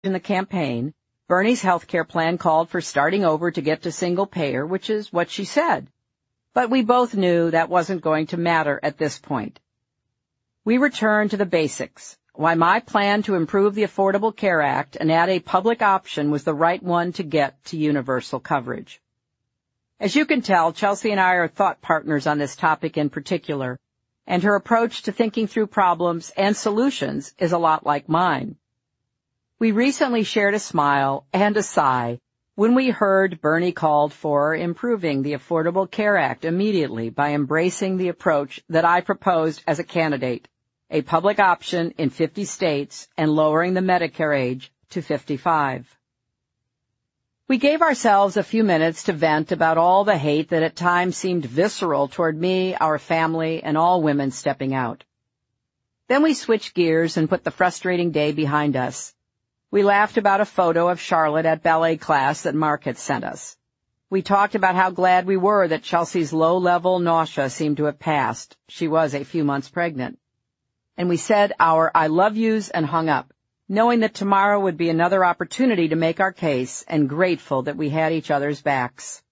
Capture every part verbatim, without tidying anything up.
in the campaign, Bernie's health care plan called for starting over to get to single payer, which is what she said. But we both knew that wasn't going to matter at this point. We returned to the basics, why my plan to improve the Affordable Care Act and add a public option was the right one to get to universal coverage. As you can tell, Chelsea and I are thought partners on this topic in particular, and her approach to thinking through problems and solutions is a lot like mine. We recently shared a smile and a sigh when we heard Bernie called for improving the Affordable Care Act immediately by embracing the approach that I proposed as a candidate, a public option in fifty states and lowering the Medicare age to fifty-five. We gave ourselves a few minutes to vent about all the hate that at times seemed visceral toward me, our family, and all women stepping out. Then we switched gears and put the frustrating day behind us. We laughed about a photo of Charlotte at ballet class that Mark had sent us. We talked about how glad we were that Chelsea's low-level nausea seemed to have passed. She was a few months pregnant. And we said our I love yous and hung up, knowing that tomorrow would be another opportunity to make our case and grateful that we had each other's backs.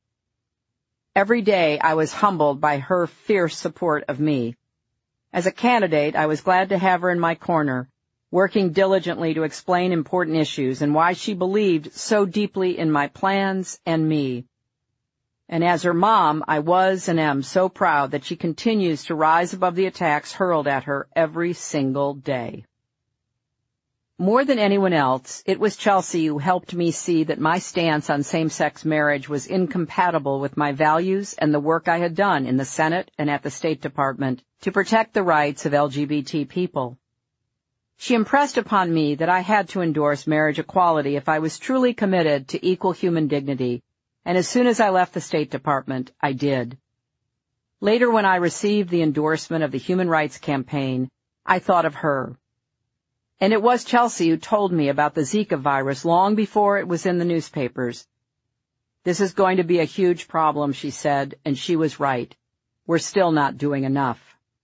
Every day I was humbled by her fierce support of me. As a candidate, I was glad to have her in my corner, working diligently to explain important issues and why she believed so deeply in my plans and me. And as her mom, I was and am so proud that she continues to rise above the attacks hurled at her every single day. More than anyone else, it was Chelsea who helped me see that my stance on same-sex marriage was incompatible with my values and the work I had done in the Senate and at the State Department to protect the rights of L G B T people. She impressed upon me that I had to endorse marriage equality if I was truly committed to equal human dignity, and as soon as I left the State Department, I did. Later, when I received the endorsement of the Human Rights Campaign, I thought of her. And it was Chelsea who told me about the Zika virus long before it was in the newspapers. This is going to be a huge problem, she said, and she was right. We're still not doing enough.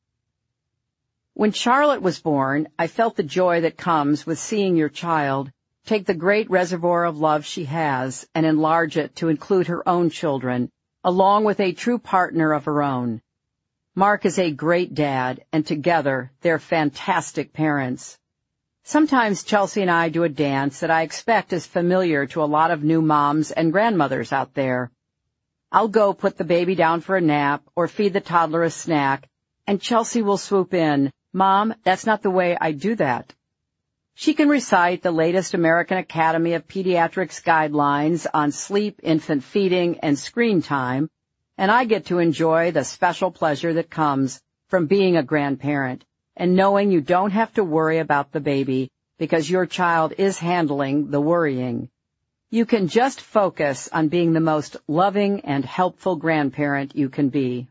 When Charlotte was born, I felt the joy that comes with seeing your child take the great reservoir of love she has and enlarge it to include her own children, along with a true partner of her own. Mark is a great dad, and together they're fantastic parents. Sometimes Chelsea and I do a dance that I expect is familiar to a lot of new moms and grandmothers out there. I'll go put the baby down for a nap or feed the toddler a snack, and Chelsea will swoop in, "Mom, that's not the way I do that." She can recite the latest American Academy of Pediatrics guidelines on sleep, infant feeding, and screen time, and I get to enjoy the special pleasure that comes from being a grandparent and knowing you don't have to worry about the baby because your child is handling the worrying. You can just focus on being the most loving and helpful grandparent you can be.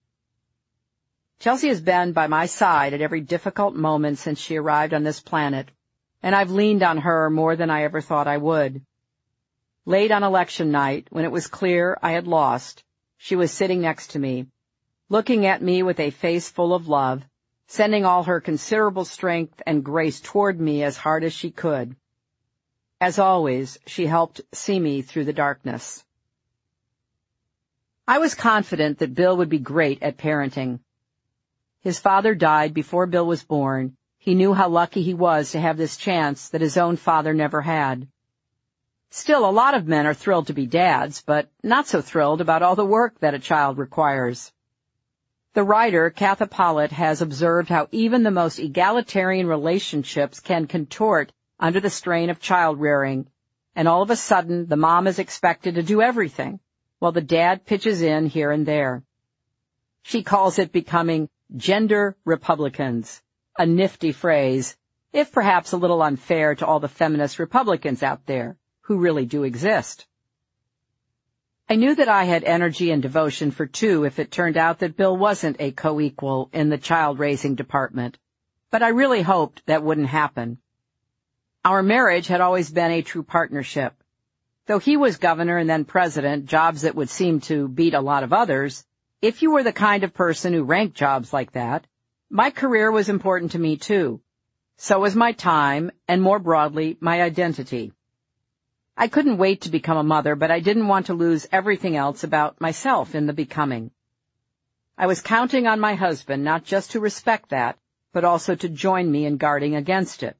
Chelsea has been by my side at every difficult moment since she arrived on this planet, and I've leaned on her more than I ever thought I would. Late on election night, when it was clear I had lost, she was sitting next to me, looking at me with a face full of love, sending all her considerable strength and grace toward me as hard as she could. As always, she helped see me through the darkness. I was confident that Bill would be great at parenting. His father died before Bill was born. He knew how lucky he was to have this chance that his own father never had. Still, a lot of men are thrilled to be dads, but not so thrilled about all the work that a child requires. The writer, Katha Pollitt, has observed how even the most egalitarian relationships can contort under the strain of child-rearing, and all of a sudden the mom is expected to do everything, while the dad pitches in here and there. She calls it becoming gender Republicans, a nifty phrase, if perhaps a little unfair to all the feminist Republicans out there, who really do exist. I knew that I had energy and devotion for two if it turned out that Bill wasn't a co-equal in the child-raising department, but I really hoped that wouldn't happen. Our marriage had always been a true partnership. Though he was governor and then president, jobs that would seem to beat a lot of others, if you were the kind of person who ranked jobs like that, my career was important to me too. So was my time, and more broadly, my identity. I couldn't wait to become a mother, but I didn't want to lose everything else about myself in the becoming. I was counting on my husband not just to respect that, but also to join me in guarding against it.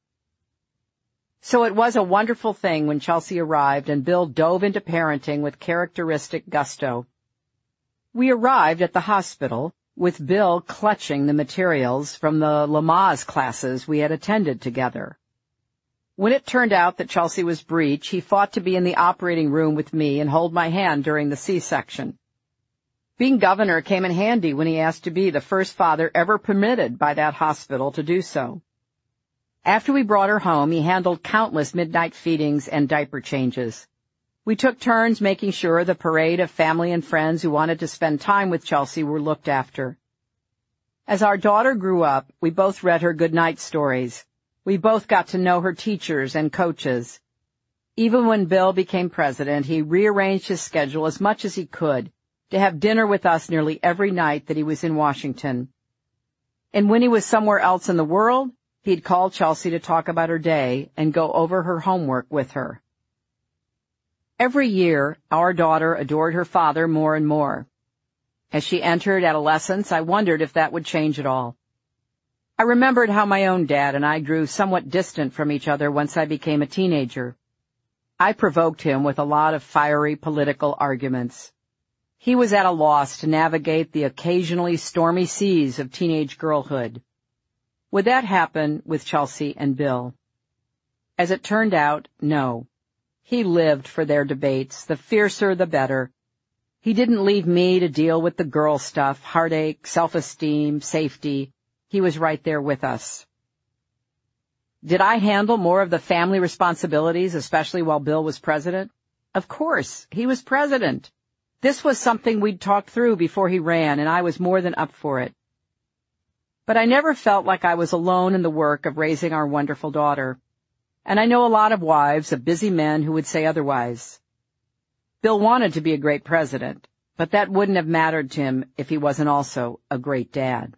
So it was a wonderful thing when Chelsea arrived and Bill dove into parenting with characteristic gusto. We arrived at the hospital with Bill clutching the materials from the Lamaze classes we had attended together. When it turned out that Chelsea was breech, he fought to be in the operating room with me and hold my hand during the C-section. Being governor came in handy when he asked to be the first father ever permitted by that hospital to do so. After we brought her home, he handled countless midnight feedings and diaper changes. We took turns making sure the parade of family and friends who wanted to spend time with Chelsea were looked after. As our daughter grew up, we both read her goodnight stories. We both got to know her teachers and coaches. Even when Bill became president, he rearranged his schedule as much as he could to have dinner with us nearly every night that he was in Washington. And when he was somewhere else in the world, he'd call Chelsea to talk about her day and go over her homework with her. Every year, our daughter adored her father more and more. As she entered adolescence, I wondered if that would change at all. I remembered how my own dad and I grew somewhat distant from each other once I became a teenager. I provoked him with a lot of fiery political arguments. He was at a loss to navigate the occasionally stormy seas of teenage girlhood. Would that happen with Chelsea and Bill? As it turned out, no. He lived for their debates, the fiercer the better. He didn't leave me to deal with the girl stuff, heartache, self-esteem, safety. He was right there with us. Did I handle more of the family responsibilities, especially while Bill was president? Of course, he was president. This was something we'd talked through before he ran, and I was more than up for it. But I never felt like I was alone in the work of raising our wonderful daughter. And I know a lot of wives of busy men who would say otherwise. Bill wanted to be a great president, but that wouldn't have mattered to him if he wasn't also a great dad.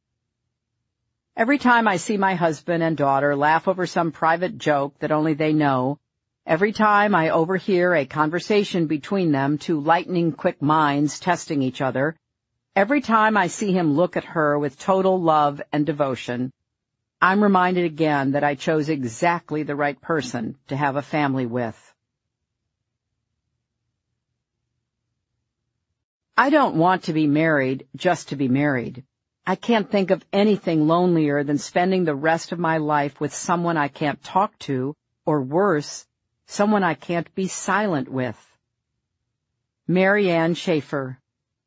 Every time I see my husband and daughter laugh over some private joke that only they know, every time I overhear a conversation between them, two lightning-quick minds testing each other, every time I see him look at her with total love and devotion, I'm reminded again that I chose exactly the right person to have a family with. I don't want to be married just to be married. I can't think of anything lonelier than spending the rest of my life with someone I can't talk to, or worse, someone I can't be silent with. Mary Ann Schaefer.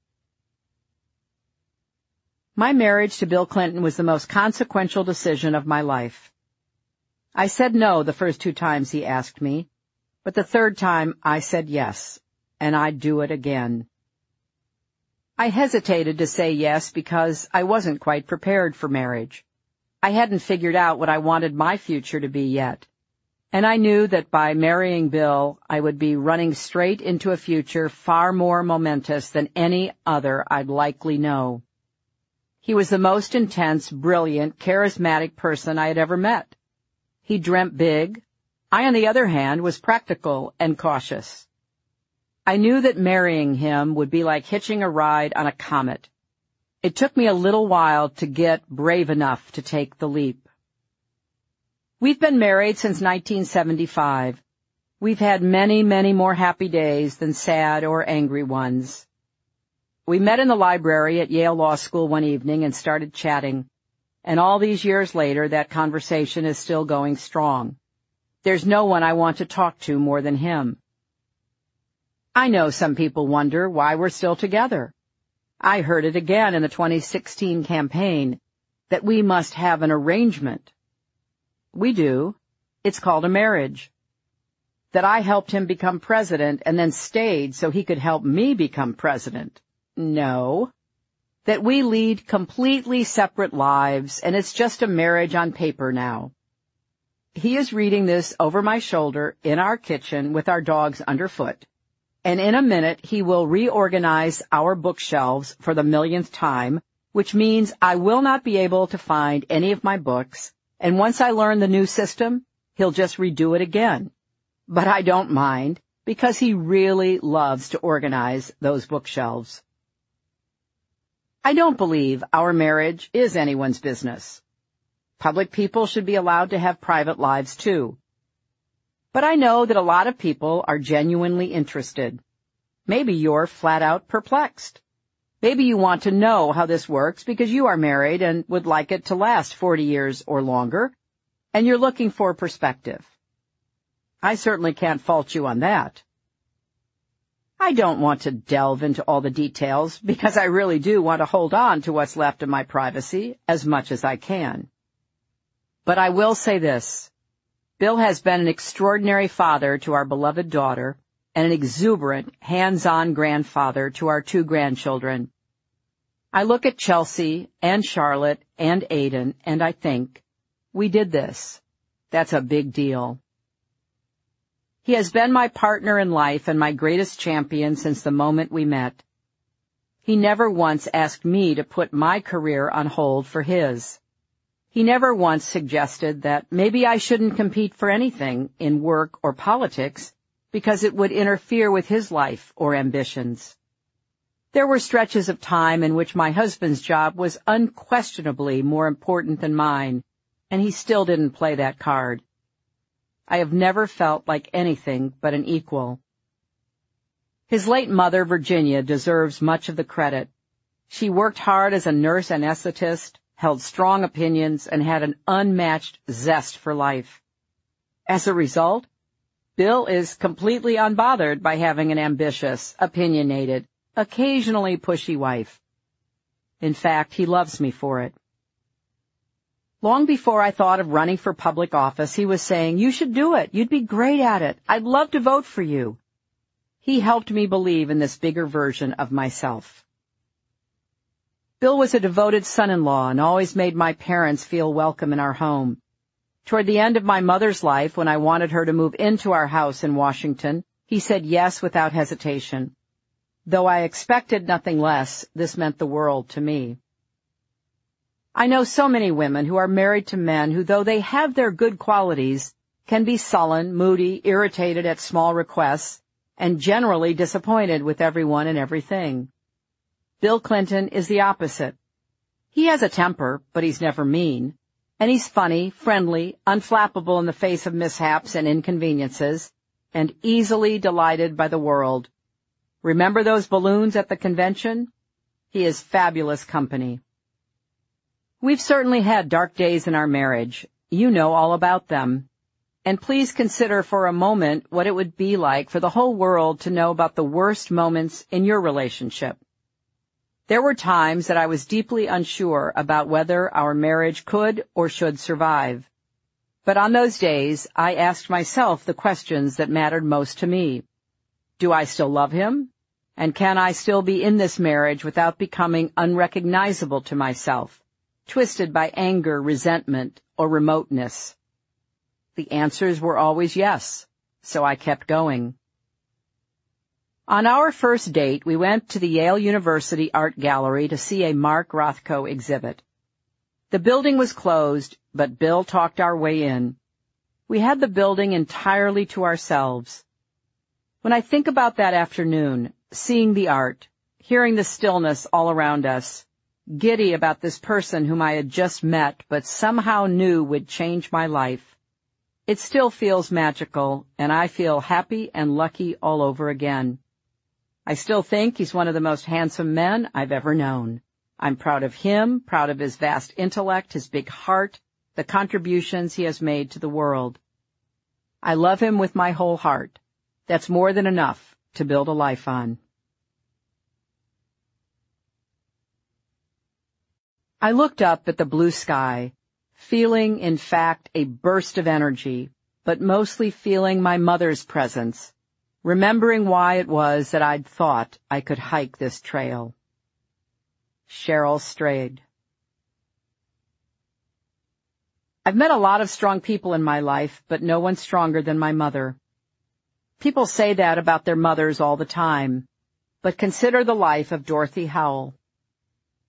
My marriage to Bill Clinton was the most consequential decision of my life. I said no the first two times he asked me, but the third time I said yes, and I'd do it again. I hesitated to say yes because I wasn't quite prepared for marriage. I hadn't figured out what I wanted my future to be yet. And I knew that by marrying Bill, I would be running straight into a future far more momentous than any other I'd likely know. He was the most intense, brilliant, charismatic person I had ever met. He dreamt big. I, on the other hand, was practical and cautious. I knew that marrying him would be like hitching a ride on a comet. It took me a little while to get brave enough to take the leap. We've been married since nineteen seventy-five. We've had many, many more happy days than sad or angry ones. We met in the library at Yale Law School one evening and started chatting. And all these years later, that conversation is still going strong. There's no one I want to talk to more than him. I know some people wonder why we're still together. I heard it again in the twenty sixteen campaign, that we must have an arrangement. We do. It's called a marriage. That I helped him become president and then stayed so he could help me become president. No. That we lead completely separate lives, and it's just a marriage on paper now. He is reading this over my shoulder in our kitchen with our dogs underfoot. And in a minute, he will reorganize our bookshelves for the millionth time, which means I will not be able to find any of my books, And once I learn the new system, he'll just redo it again. But I don't mind, because he really loves to organize those bookshelves. I don't believe our marriage is anyone's business. Public people should be allowed to have private lives too. But I know that a lot of people are genuinely interested. Maybe you're flat out perplexed. Maybe you want to know how this works because you are married and would like it to last forty years or longer, and you're looking for perspective. I certainly can't fault you on that. I don't want to delve into all the details because I really do want to hold on to what's left of my privacy as much as I can. But I will say this. Bill has been an extraordinary father to our beloved daughter and an exuberant, hands-on grandfather to our two grandchildren. I look at Chelsea and Charlotte and Aiden, and I think, we did this. That's a big deal. He has been my partner in life and my greatest champion since the moment we met. He never once asked me to put my career on hold for his. He never once suggested that maybe I shouldn't compete for anything in work or politics because it would interfere with his life or ambitions. There were stretches of time in which my husband's job was unquestionably more important than mine, and he still didn't play that card. I have never felt like anything but an equal. His late mother, Virginia, deserves much of the credit. She worked hard as a nurse anesthetist, held strong opinions, and had an unmatched zest for life. As a result, Bill is completely unbothered by having an ambitious, opinionated, occasionally pushy wife. In fact, he loves me for it. Long before I thought of running for public office, he was saying, "You should do it. You'd be great at it. I'd love to vote for you." He helped me believe in this bigger version of myself. Bill was a devoted son-in-law and always made my parents feel welcome in our home. Toward the end of my mother's life, when I wanted her to move into our house in Washington, he said yes without hesitation. Though I expected nothing less, this meant the world to me. I know so many women who are married to men who, though they have their good qualities, can be sullen, moody, irritated at small requests, and generally disappointed with everyone and everything. Bill Clinton is the opposite. He has a temper, but he's never mean. And he's funny, friendly, unflappable in the face of mishaps and inconveniences, and easily delighted by the world. Remember those balloons at the convention? He is fabulous company. We've certainly had dark days in our marriage. You know all about them. And please consider for a moment what it would be like for the whole world to know about the worst moments in your relationship. There were times that I was deeply unsure about whether our marriage could or should survive. But on those days, I asked myself the questions that mattered most to me. Do I still love him? And can I still be in this marriage without becoming unrecognizable to myself, twisted by anger, resentment, or remoteness? The answers were always yes, so I kept going. On our first date, we went to the Yale University Art Gallery to see a Mark Rothko exhibit. The building was closed, but Bill talked our way in. We had the building entirely to ourselves. When I think about that afternoon, seeing the art, hearing the stillness all around us, giddy about this person whom I had just met but somehow knew would change my life, it still feels magical, and I feel happy and lucky all over again. I still think he's one of the most handsome men I've ever known. I'm proud of him, proud of his vast intellect, his big heart, the contributions he has made to the world. I love him with my whole heart. That's more than enough to build a life on. I looked up at the blue sky, feeling, in fact, a burst of energy, but mostly feeling my mother's presence, remembering why it was that I'd thought I could hike this trail. Cheryl Strayed. I've met a lot of strong people in my life, but no one stronger than my mother. People say that about their mothers all the time, but consider the life of Dorothy Howell.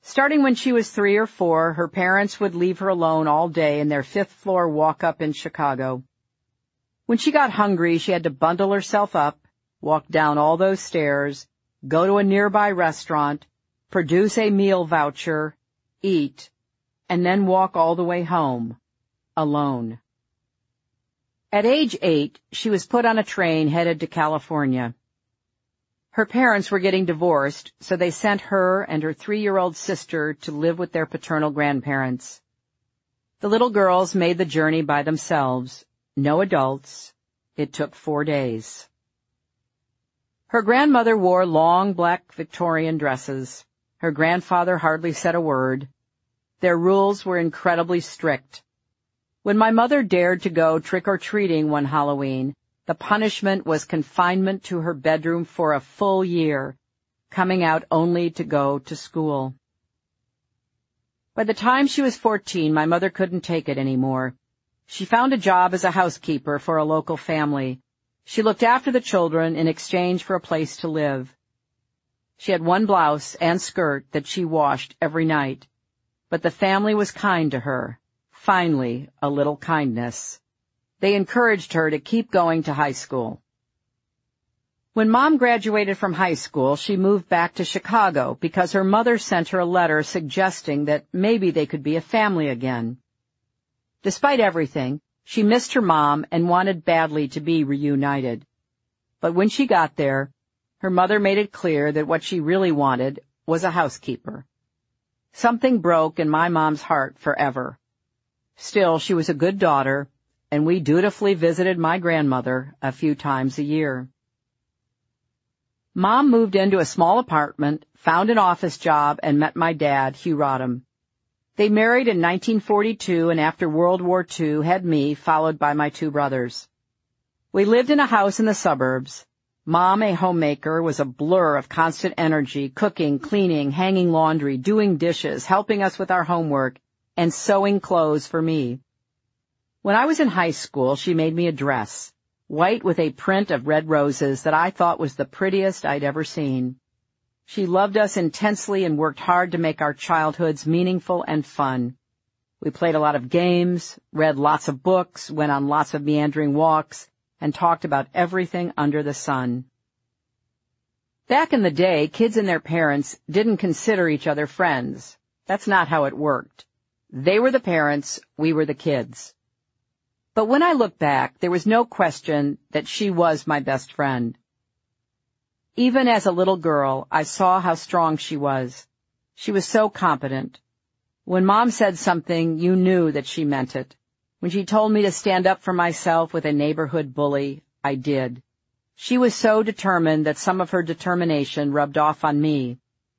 Starting when she was three or four, her parents would leave her alone all day in their fifth-floor walk-up in Chicago. When she got hungry, she had to bundle herself up, walk down all those stairs, go to a nearby restaurant, produce a meal voucher, eat, and then walk all the way home, alone. At age eight, she was put on a train headed to California. Her parents were getting divorced, so they sent her and her three-year-old sister to live with their paternal grandparents. The little girls made the journey by themselves. No adults. It took four days. Her grandmother wore long black Victorian dresses. Her grandfather hardly said a word. Their rules were incredibly strict. When my mother dared to go trick-or-treating one Halloween, the punishment was confinement to her bedroom for a full year, coming out only to go to school. By the time she was fourteen, my mother couldn't take it anymore. She found a job as a housekeeper for a local family. She looked after the children in exchange for a place to live. She had one blouse and skirt that she washed every night, but the family was kind to her. Finally, a little kindness. They encouraged her to keep going to high school. When Mom graduated from high school, she moved back to Chicago because her mother sent her a letter suggesting that maybe they could be a family again. Despite everything, she missed her mom and wanted badly to be reunited. But when she got there, her mother made it clear that what she really wanted was a housekeeper. Something broke in my mom's heart forever. Still, she was a good daughter, and we dutifully visited my grandmother a few times a year. Mom moved into a small apartment, found an office job, and met my dad, Hugh Rodham. They married in nineteen forty-two, and after World War Two had me, followed by my two brothers. We lived in a house in the suburbs. Mom, a homemaker, was a blur of constant energy, cooking, cleaning, hanging laundry, doing dishes, helping us with our homework, and sewing clothes for me. When I was in high school, she made me a dress, white with a print of red roses that I thought was the prettiest I'd ever seen. She loved us intensely and worked hard to make our childhoods meaningful and fun. We played a lot of games, read lots of books, went on lots of meandering walks, and talked about everything under the sun. Back in the day, kids and their parents didn't consider each other friends. That's not how it worked. They were the parents, we were the kids. But when I look back, there was no question that she was my best friend. Even as a little girl, I saw how strong she was. She was so competent. When Mom said something, you knew that she meant it. When she told me to stand up for myself with a neighborhood bully, I did. She was so determined that some of her determination rubbed off on me.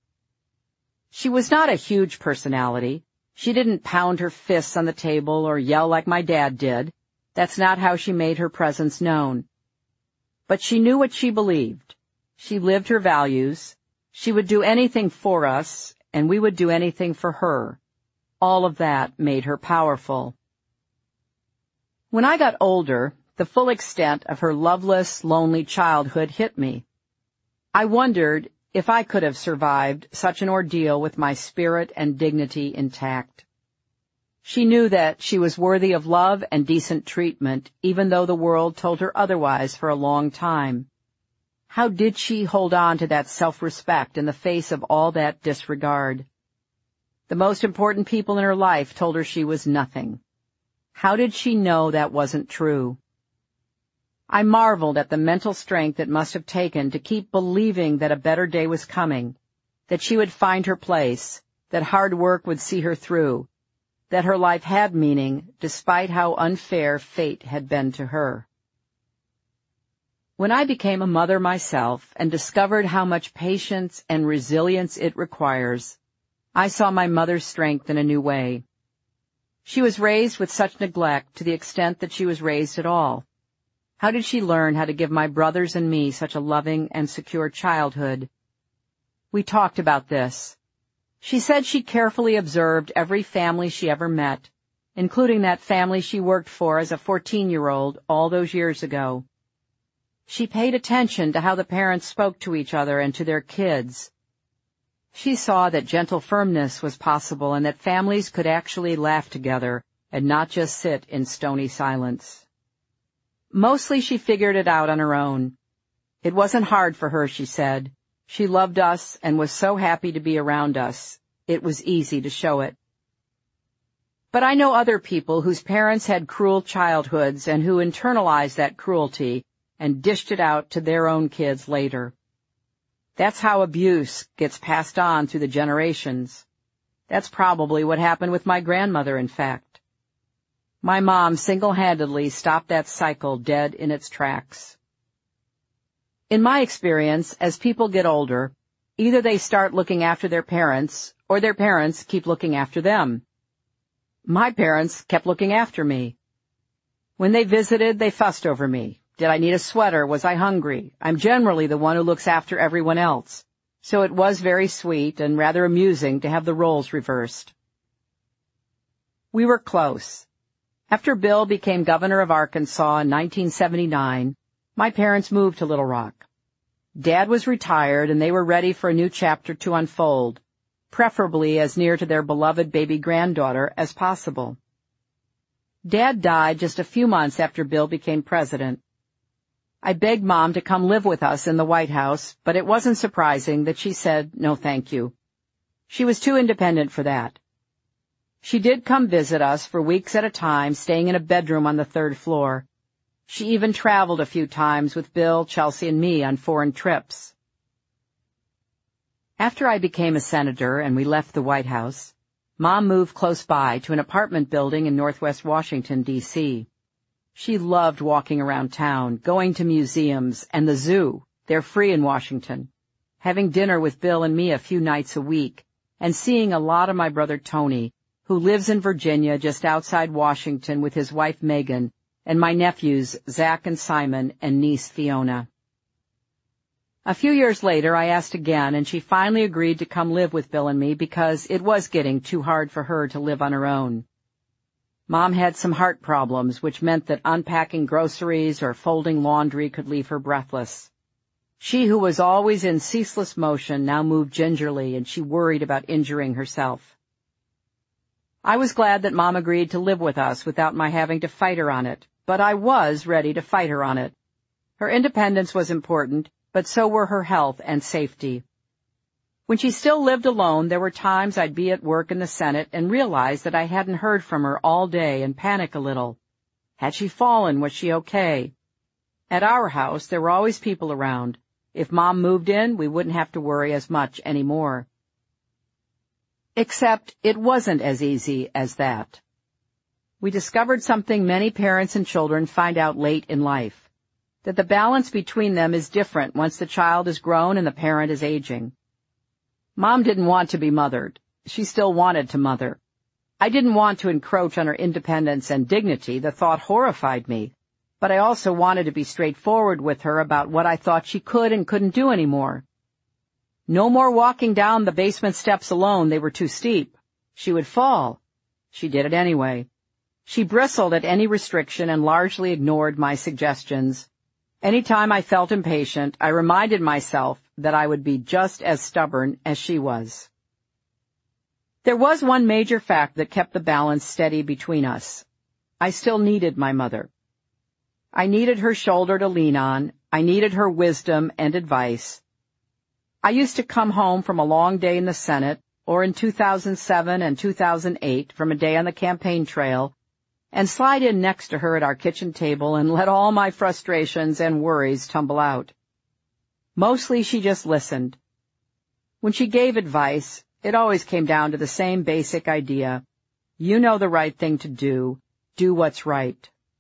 She was not a huge personality. She didn't pound her fists on the table or yell like my dad did. That's not how she made her presence known. But she knew what she believed. She lived her values. She would do anything for us, and we would do anything for her. All of that made her powerful. When I got older, the full extent of her loveless, lonely childhood hit me. I wondered if I could have survived such an ordeal with my spirit and dignity intact. She knew that she was worthy of love and decent treatment, even though the world told her otherwise for a long time. How did she hold on to that self-respect in the face of all that disregard? The most important people in her life told her she was nothing. How did she know that wasn't true? I marveled at the mental strength it must have taken to keep believing that a better day was coming, that she would find her place, that hard work would see her through, that her life had meaning despite how unfair fate had been to her. When I became a mother myself and discovered how much patience and resilience it requires, I saw my mother's strength in a new way. She was raised with such neglect to the extent that she was raised at all. How did she learn how to give my brothers and me such a loving and secure childhood? We talked about this. She said she carefully observed every family she ever met, including that family she worked for as a fourteen-year-old all those years ago. She paid attention to how the parents spoke to each other and to their kids. She saw that gentle firmness was possible and that families could actually laugh together and not just sit in stony silence. Mostly she figured it out on her own. It wasn't hard for her, she said. She loved us and was so happy to be around us. It was easy to show it. But I know other people whose parents had cruel childhoods and who internalized that cruelty and dished it out to their own kids later. That's how abuse gets passed on through the generations. That's probably what happened with my grandmother, in fact. My mom single-handedly stopped that cycle dead in its tracks. In my experience, as people get older, either they start looking after their parents or their parents keep looking after them. My parents kept looking after me. When they visited, they fussed over me. Did I need a sweater? Was I hungry? I'm generally the one who looks after everyone else, so it was very sweet and rather amusing to have the roles reversed. We were close. After Bill became governor of Arkansas in nineteen seventy-nine, my parents moved to Little Rock. Dad was retired and they were ready for a new chapter to unfold, preferably as near to their beloved baby granddaughter as possible. Dad died just a few months after Bill became president. I begged Mom to come live with us in the White House, but it wasn't surprising that she said no thank you. She was too independent for that. She did come visit us for weeks at a time, staying in a bedroom on the third floor. She even traveled a few times with Bill, Chelsea, and me on foreign trips. After I became a senator and we left the White House, Mom moved close by to an apartment building in Northwest Washington, D C She loved walking around town, going to museums and the zoo. They're free in Washington. Having dinner with Bill and me a few nights a week, and seeing a lot of my brother Tony, who lives in Virginia just outside Washington with his wife Megan, and my nephews Zach and Simon and niece Fiona. A few years later I asked again, and she finally agreed to come live with Bill and me because it was getting too hard for her to live on her own. Mom had some heart problems, which meant that unpacking groceries or folding laundry could leave her breathless. She, who was always in ceaseless motion, now moved gingerly, and she worried about injuring herself. I was glad that Mom agreed to live with us without my having to fight her on it, but I was ready to fight her on it. Her independence was important, but so were her health and safety. When she still lived alone, there were times I'd be at work in the Senate and realize that I hadn't heard from her all day and panic a little. Had she fallen? Was she okay? At our house, there were always people around. If Mom moved in, we wouldn't have to worry as much anymore. Except it wasn't as easy as that. We discovered something many parents and children find out late in life, that the balance between them is different once the child is grown and the parent is aging. Mom didn't want to be mothered. She still wanted to mother. I didn't want to encroach on her independence and dignity. The thought horrified me. But I also wanted to be straightforward with her about what I thought she could and couldn't do anymore. No more walking down the basement steps alone. They were too steep. She would fall. She did it anyway. She bristled at any restriction and largely ignored my suggestions. Anytime I felt impatient, I reminded myself that I would be just as stubborn as she was. There was one major fact that kept the balance steady between us. I still needed my mother. I needed her shoulder to lean on. I needed her wisdom and advice. I used to come home from a long day in the Senate, or in two thousand seven and two thousand eight from a day on the campaign trail, and slide in next to her at our kitchen table and let all my frustrations and worries tumble out. Mostly she just listened. When she gave advice, it always came down to the same basic idea. You know the right thing to do. Do what's right.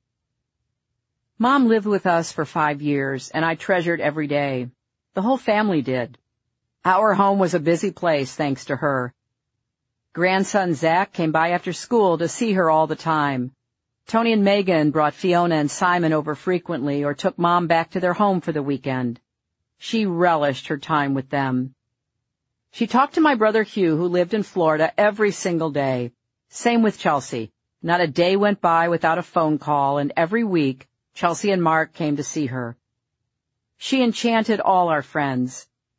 Mom lived with us for five years, and I treasured every day. The whole family did. Our home was a busy place thanks to her. Grandson Zach came by after school to see her all the time. Tony and Megan brought Fiona and Simon over frequently or took Mom back to their home for the weekend. She relished her time with them. She talked to my brother Hugh, who lived in Florida, every single day. Same with Chelsea. Not a day went by without a phone call, and every week Chelsea and Mark came to see her. She enchanted all our friends.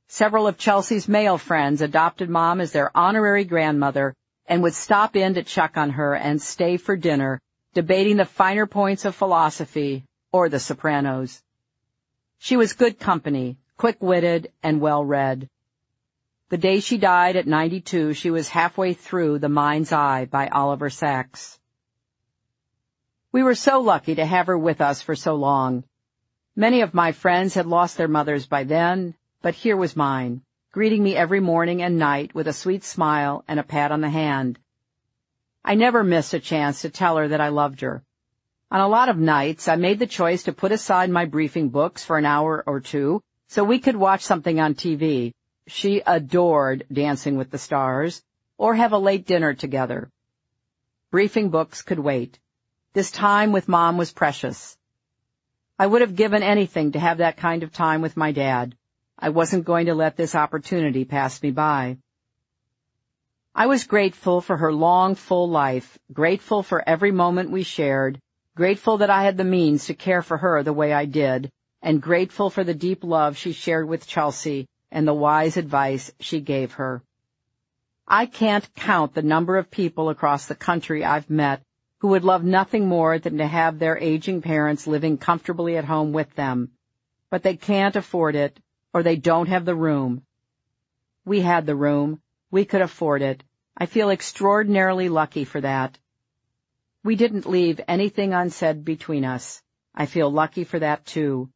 Several of Chelsea's male friends adopted Mom as their honorary grandmother and would stop in to check on her and stay for dinner, debating the finer points of philosophy or The Sopranos. She was good company, quick-witted, and well-read. The day she died at ninety-two, she was halfway through The Mind's Eye by Oliver Sacks. We were so lucky to have her with us for so long. Many of my friends had lost their mothers by then, but here was mine, greeting me every morning and night with a sweet smile and a pat on the hand. I never missed a chance to tell her that I loved her. On a lot of nights, I made the choice to put aside my briefing books for an hour or two so we could watch something on T V. She adored Dancing with the Stars, or have a late dinner together. Briefing books could wait. This time with Mom was precious. I would have given anything to have that kind of time with my dad. I wasn't going to let this opportunity pass me by. I was grateful for her long, full life, grateful for every moment we shared, grateful that I had the means to care for her the way I did, and grateful for the deep love she shared with Chelsea and the wise advice she gave her. I can't count the number of people across the country I've met who would love nothing more than to have their aging parents living comfortably at home with them, but they can't afford it, or they don't have the room. We had the room. We could afford it. I feel extraordinarily lucky for that. We didn't leave anything unsaid between us. I feel lucky for that, too.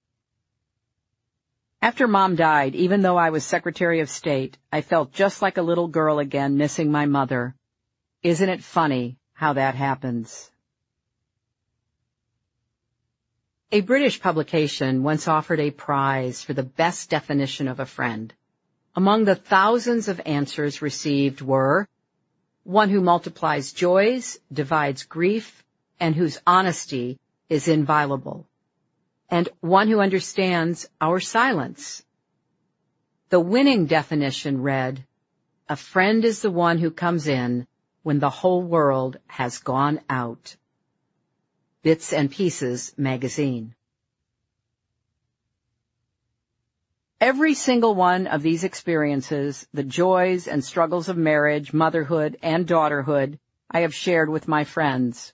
After Mom died, even though I was Secretary of State, I felt just like a little girl again missing my mother. Isn't it funny how that happens? A British publication once offered a prize for the best definition of a friend. Among the thousands of answers received were one who multiplies joys, divides grief, and whose honesty is inviolable, and one who understands our silence. The winning definition read, a friend is the one who comes in when the whole world has gone out. Bits and Pieces magazine. Every single one of these experiences, the joys and struggles of marriage, motherhood, and daughterhood, I have shared with my friends.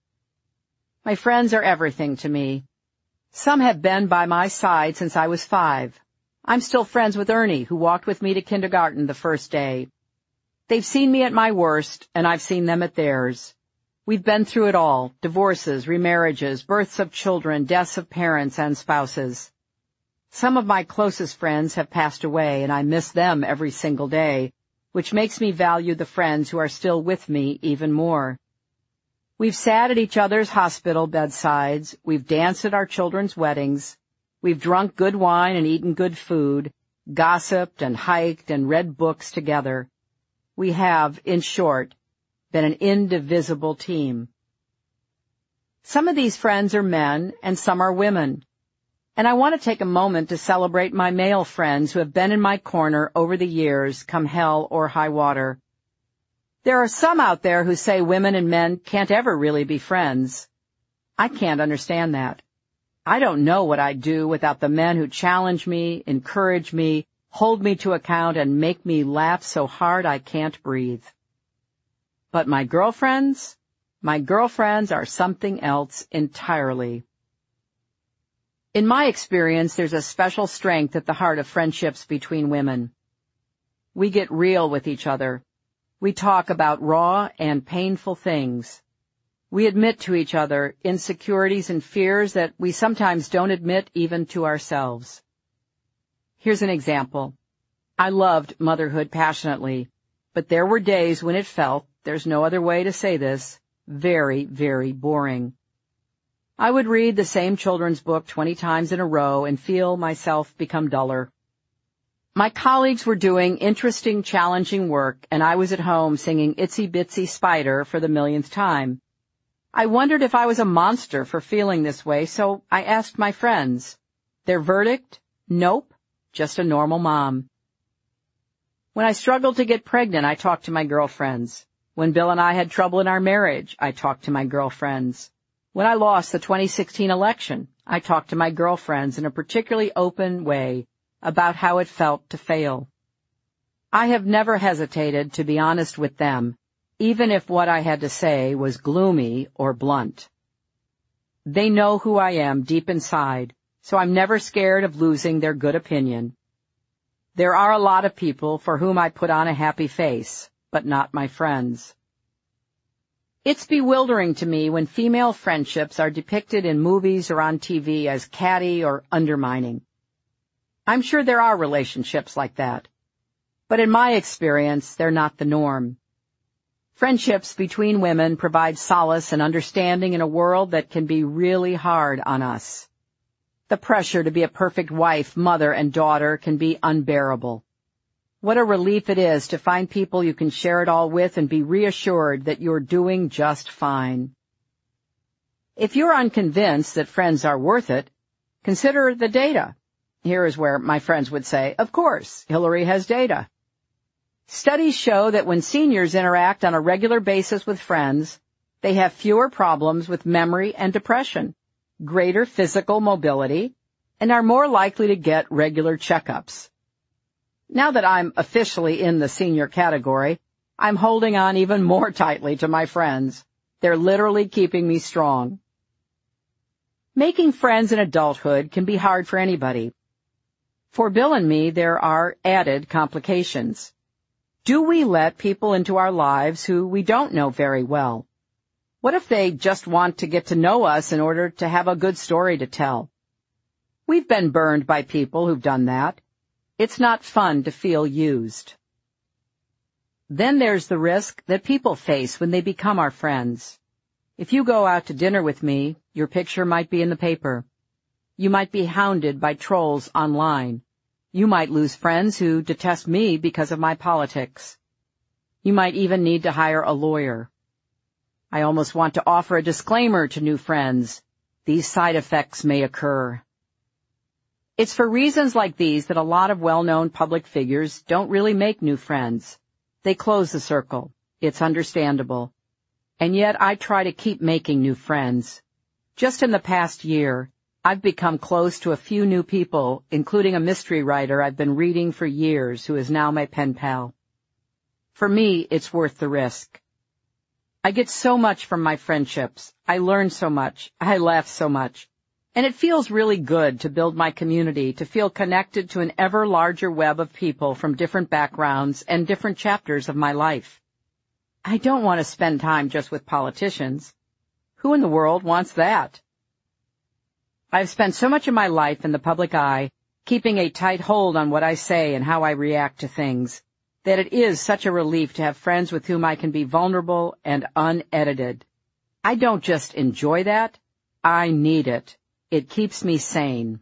My friends are everything to me. Some have been by my side since I was five. I'm still friends with Ernie, who walked with me to kindergarten the first day. They've seen me at my worst, and I've seen them at theirs. We've been through it all, divorces, remarriages, births of children, deaths of parents and spouses. Some of my closest friends have passed away, and I miss them every single day, which makes me value the friends who are still with me even more. We've sat at each other's hospital bedsides, we've danced at our children's weddings, we've drunk good wine and eaten good food, gossiped and hiked and read books together. We have, in short, been an indivisible team. Some of these friends are men and some are women. And I want to take a moment to celebrate my male friends who have been in my corner over the years, come hell or high water. There are some out there who say women and men can't ever really be friends. I can't understand that. I don't know what I'd do without the men who challenge me, encourage me, hold me to account, and make me laugh so hard I can't breathe. But my girlfriends? My girlfriends are something else entirely. In my experience, there's a special strength at the heart of friendships between women. We get real with each other. We talk about raw and painful things. We admit to each other insecurities and fears that we sometimes don't admit even to ourselves. Here's an example. I loved motherhood passionately, but there were days when it felt, there's no other way to say this, very, very boring. I would read the same children's book twenty times in a row and feel myself become duller. My colleagues were doing interesting, challenging work, and I was at home singing Itsy Bitsy Spider for the millionth time. I wondered if I was a monster for feeling this way, so I asked my friends. Their verdict? Nope, just a normal mom. When I struggled to get pregnant, I talked to my girlfriends. When Bill and I had trouble in our marriage, I talked to my girlfriends. When I lost the twenty sixteen election, I talked to my girlfriends in a particularly open way, about how it felt to fail. I have never hesitated to be honest with them, even if what I had to say was gloomy or blunt. They know who I am deep inside, so I'm never scared of losing their good opinion. There are a lot of people for whom I put on a happy face, but not my friends. It's bewildering to me when female friendships are depicted in movies or on T V as catty or undermining. I'm sure there are relationships like that, but in my experience, they're not the norm. Friendships between women provide solace and understanding in a world that can be really hard on us. The pressure to be a perfect wife, mother, and daughter can be unbearable. What a relief it is to find people you can share it all with and be reassured that you're doing just fine. If you're unconvinced that friends are worth it, consider the data. Here is where my friends would say, of course, Hillary has data. Studies show that when seniors interact on a regular basis with friends, they have fewer problems with memory and depression, greater physical mobility, and are more likely to get regular checkups. Now that I'm officially in the senior category, I'm holding on even more tightly to my friends. They're literally keeping me strong. Making friends in adulthood can be hard for anybody. For Bill and me, there are added complications. Do we let people into our lives who we don't know very well? What if they just want to get to know us in order to have a good story to tell? We've been burned by people who've done that. It's not fun to feel used. Then there's the risk that people face when they become our friends. If you go out to dinner with me, your picture might be in the paper. You might be hounded by trolls online. You might lose friends who detest me because of my politics. You might even need to hire a lawyer. I almost want to offer a disclaimer to new friends. These side effects may occur. It's for reasons like these that a lot of well-known public figures don't really make new friends. They close the circle. It's understandable. And yet I try to keep making new friends. Just in the past year, I've become close to a few new people, including a mystery writer I've been reading for years who is now my pen pal. For me, it's worth the risk. I get so much from my friendships. I learn so much. I laugh so much. And it feels really good to build my community, to feel connected to an ever larger web of people from different backgrounds and different chapters of my life. I don't want to spend time just with politicians. Who in the world wants that? I've spent so much of my life in the public eye, keeping a tight hold on what I say and how I react to things, that it is such a relief to have friends with whom I can be vulnerable and unedited. I don't just enjoy that, I need it. It keeps me sane.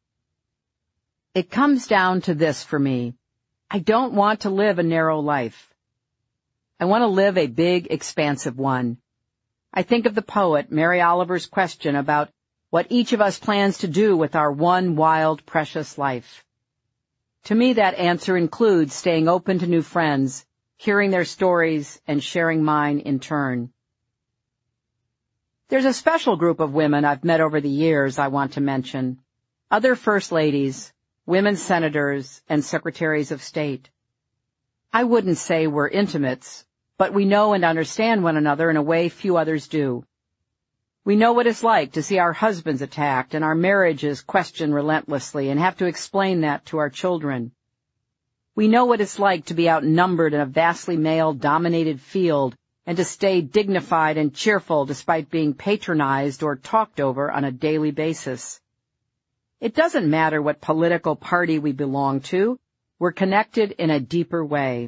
It comes down to this for me. I don't want to live a narrow life. I want to live a big, expansive one. I think of the poet Mary Oliver's question about what each of us plans to do with our one wild, precious life. To me, that answer includes staying open to new friends, hearing their stories, and sharing mine in turn. There's a special group of women I've met over the years I want to mention. Other first ladies, women senators, and secretaries of state. I wouldn't say we're intimates, but we know and understand one another in a way few others do. We know what it's like to see our husbands attacked and our marriages questioned relentlessly and have to explain that to our children. We know what it's like to be outnumbered in a vastly male-dominated field and to stay dignified and cheerful despite being patronized or talked over on a daily basis. It doesn't matter what political party we belong to, we're connected in a deeper way.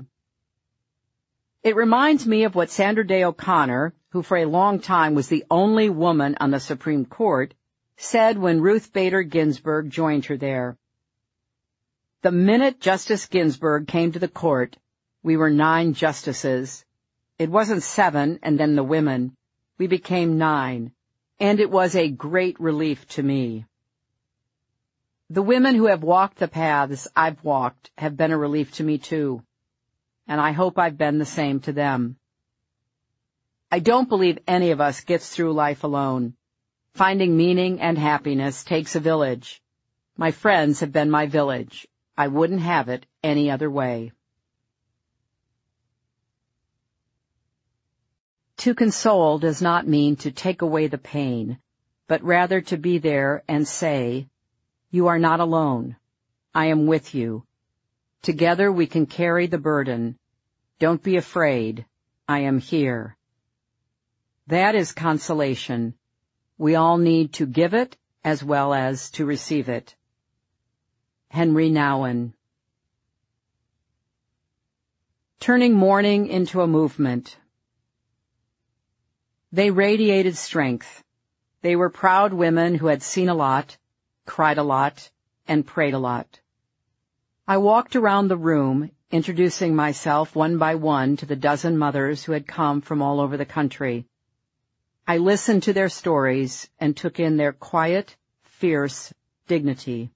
It reminds me of what Sandra Day O'Connor, who for a long time was the only woman on the Supreme Court, said when Ruth Bader Ginsburg joined her there. The minute Justice Ginsburg came to the court, we were nine justices. It wasn't seven and then the women. We became nine, and it was a great relief to me. The women who have walked the paths I've walked have been a relief to me too, and I hope I've been the same to them. I don't believe any of us gets through life alone. Finding meaning and happiness takes a village. My friends have been my village. I wouldn't have it any other way. To console does not mean to take away the pain, but rather to be there and say, "You are not alone. I am with you. Together we can carry the burden. Don't be afraid. I am here." That is consolation. We all need to give it as well as to receive it. Henry Nouwen. Turning mourning into a movement. They radiated strength. They were proud women who had seen a lot, cried a lot, and prayed a lot. I walked around the room, introducing myself one by one to the dozen mothers who had come from all over the country. I listened to their stories and took in their quiet, fierce dignity.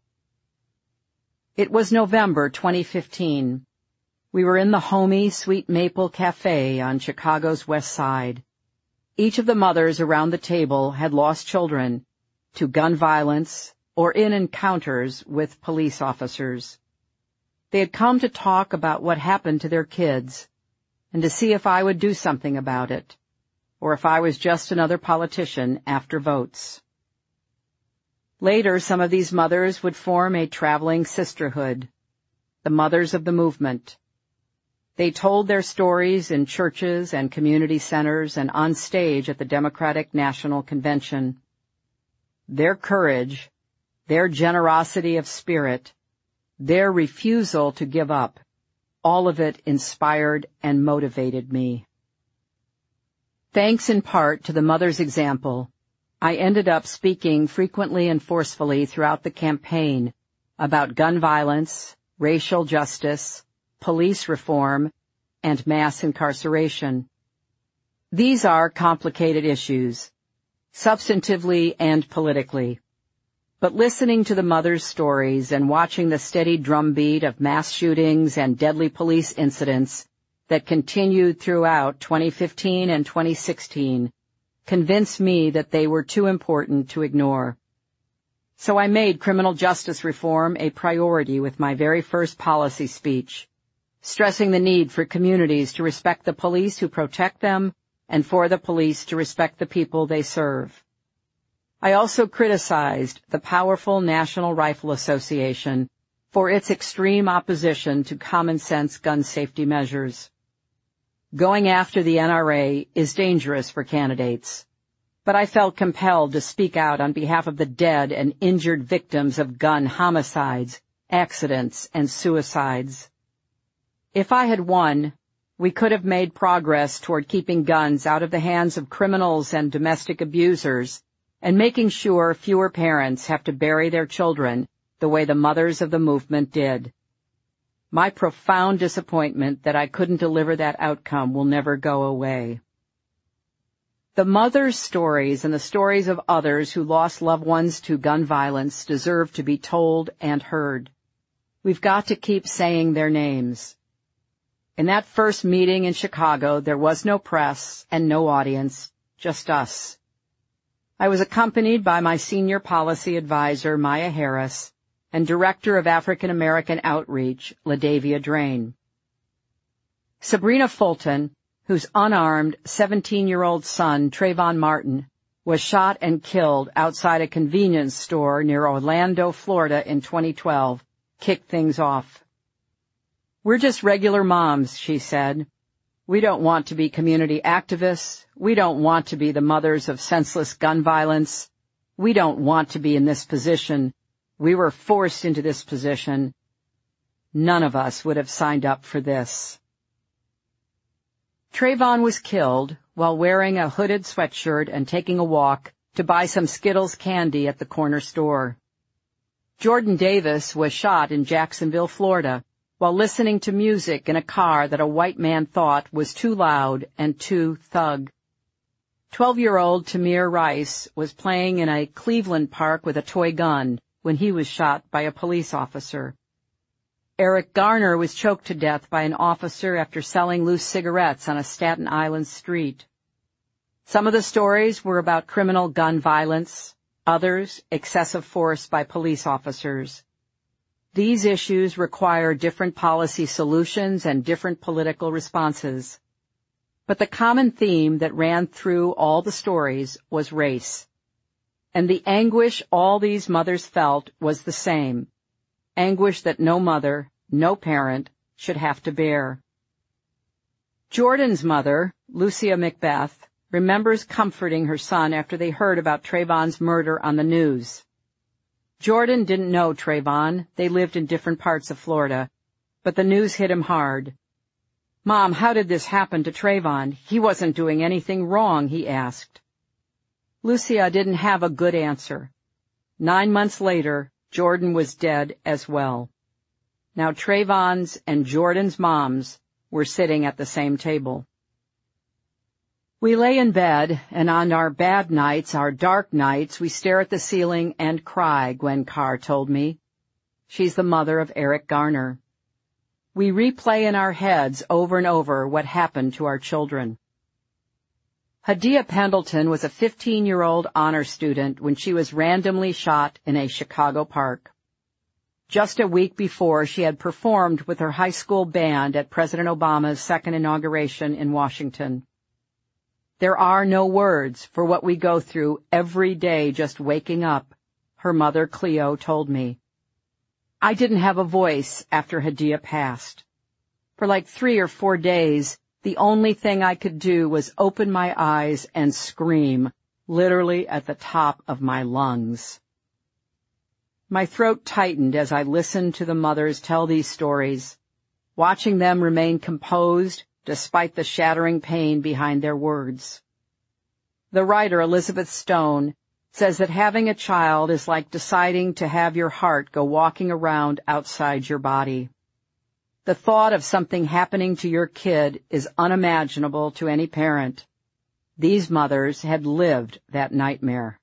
It was November twenty fifteen. We were in the homey Sweet Maple Cafe on Chicago's West Side. Each of the mothers around the table had lost children to gun violence or in encounters with police officers. They had come to talk about what happened to their kids and to see if I would do something about it, or if I was just another politician after votes. Later, some of these mothers would form a traveling sisterhood, the Mothers of the Movement. They told their stories in churches and community centers and on stage at the Democratic National Convention. Their courage, their generosity of spirit, their refusal to give up, all of it inspired and motivated me. Thanks in part to the mother's example, I ended up speaking frequently and forcefully throughout the campaign about gun violence, racial justice, police reform, and mass incarceration. These are complicated issues, substantively and politically. But listening to the mothers' stories and watching the steady drumbeat of mass shootings and deadly police incidents that continued throughout twenty fifteen and twenty sixteen convinced me that they were too important to ignore. So I made criminal justice reform a priority with my very first policy speech, stressing the need for communities to respect the police who protect them and for the police to respect the people they serve. I also criticized the powerful National Rifle Association for its extreme opposition to common-sense gun safety measures. Going after the N R A is dangerous for candidates, but I felt compelled to speak out on behalf of the dead and injured victims of gun homicides, accidents, and suicides. If I had won, we could have made progress toward keeping guns out of the hands of criminals and domestic abusers and making sure fewer parents have to bury their children the way the mothers of the movement did. My profound disappointment that I couldn't deliver that outcome will never go away. The mothers' stories and the stories of others who lost loved ones to gun violence deserve to be told and heard. We've got to keep saying their names. In that first meeting in Chicago, there was no press and no audience, just us. I was accompanied by my senior policy advisor, Maya Harris, and Director of African American Outreach, LaDavia Drain. Sabrina Fulton, whose unarmed seventeen-year-old son, Trayvon Martin, was shot and killed outside a convenience store near Orlando, Florida in twenty twelve, kicked things off. "We're just regular moms," she said. "We don't want to be community activists. We don't want to be the mothers of senseless gun violence. We don't want to be in this position. We were forced into this position. None of us would have signed up for this." Trayvon was killed while wearing a hooded sweatshirt and taking a walk to buy some Skittles candy at the corner store. Jordan Davis was shot in Jacksonville, Florida, while listening to music in a car that a white man thought was too loud and too thug. Twelve-year-old Tamir Rice was playing in a Cleveland park with a toy gun when he was shot by a police officer. Eric Garner was choked to death by an officer after selling loose cigarettes on a Staten Island street. Some of the stories were about criminal gun violence, others excessive force by police officers. These issues require different policy solutions and different political responses. But the common theme that ran through all the stories was race. And the anguish all these mothers felt was the same, anguish that no mother, no parent, should have to bear. Jordan's mother, Lucia Macbeth, remembers comforting her son after they heard about Trayvon's murder on the news. Jordan didn't know Trayvon. They lived in different parts of Florida, but the news hit him hard. "Mom, how did this happen to Trayvon? He wasn't doing anything wrong," he asked. Lucia didn't have a good answer. Nine months later, Jordan was dead as well. Now Trayvon's and Jordan's moms were sitting at the same table. We lay in bed, and on our bad nights, our dark nights, we stare at the ceiling and cry, Gwen Carr told me. She's the mother of Eric Garner. We replay in our heads over and over what happened to our children. Hadia Pendleton was a fifteen-year-old honor student when she was randomly shot in a Chicago park. Just a week before, she had performed with her high school band at President Obama's second inauguration in Washington. There are no words for what we go through every day just waking up, her mother Cleo told me. I didn't have a voice after Hadia passed. For like three or four days, the only thing I could do was open my eyes and scream, literally at the top of my lungs. My throat tightened as I listened to the mothers tell these stories, watching them remain composed despite the shattering pain behind their words. The writer Elizabeth Stone says that having a child is like deciding to have your heart go walking around outside your body. The thought of something happening to your kid is unimaginable to any parent. These mothers had lived that nightmare.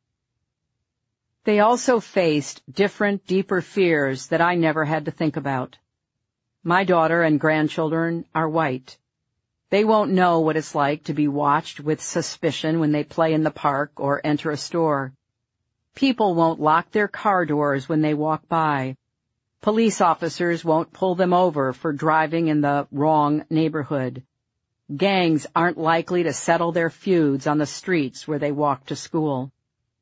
They also faced different, deeper fears that I never had to think about. My daughter and grandchildren are white. They won't know what it's like to be watched with suspicion when they play in the park or enter a store. People won't lock their car doors when they walk by. Police officers won't pull them over for driving in the wrong neighborhood. Gangs aren't likely to settle their feuds on the streets where they walk to school.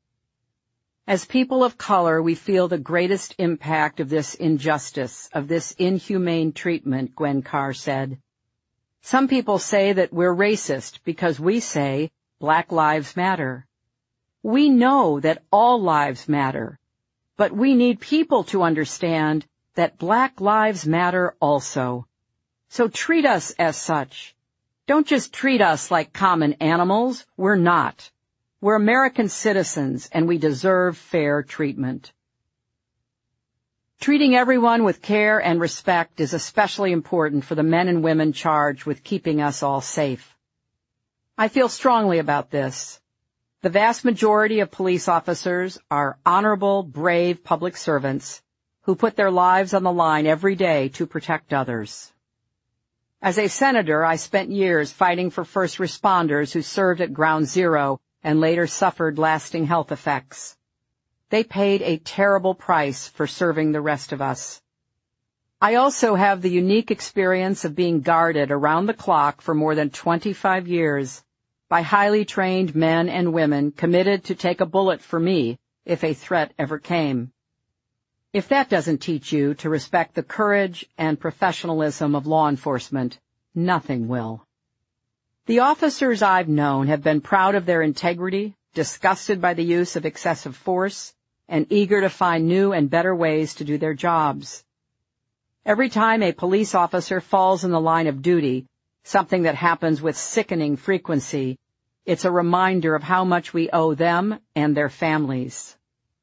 As people of color, we feel the greatest impact of this injustice, of this inhumane treatment, Gwen Carr said. Some people say that we're racist because we say Black Lives Matter. We know that all lives matter, but we need people to understand that Black Lives Matter also. So treat us as such. Don't just treat us like common animals. We're not. We're American citizens, and we deserve fair treatment. Treating everyone with care and respect is especially important for the men and women charged with keeping us all safe. I feel strongly about this. The vast majority of police officers are honorable, brave public servants who put their lives on the line every day to protect others. As a senator, I spent years fighting for first responders who served at Ground Zero and later suffered lasting health effects. They paid a terrible price for serving the rest of us. I also have the unique experience of being guarded around the clock for more than twenty-five years by highly trained men and women committed to take a bullet for me if a threat ever came. If that doesn't teach you to respect the courage and professionalism of law enforcement, nothing will. The officers I've known have been proud of their integrity, disgusted by the use of excessive force, and eager to find new and better ways to do their jobs. Every time a police officer falls in the line of duty, something that happens with sickening frequency, it's a reminder of how much we owe them and their families.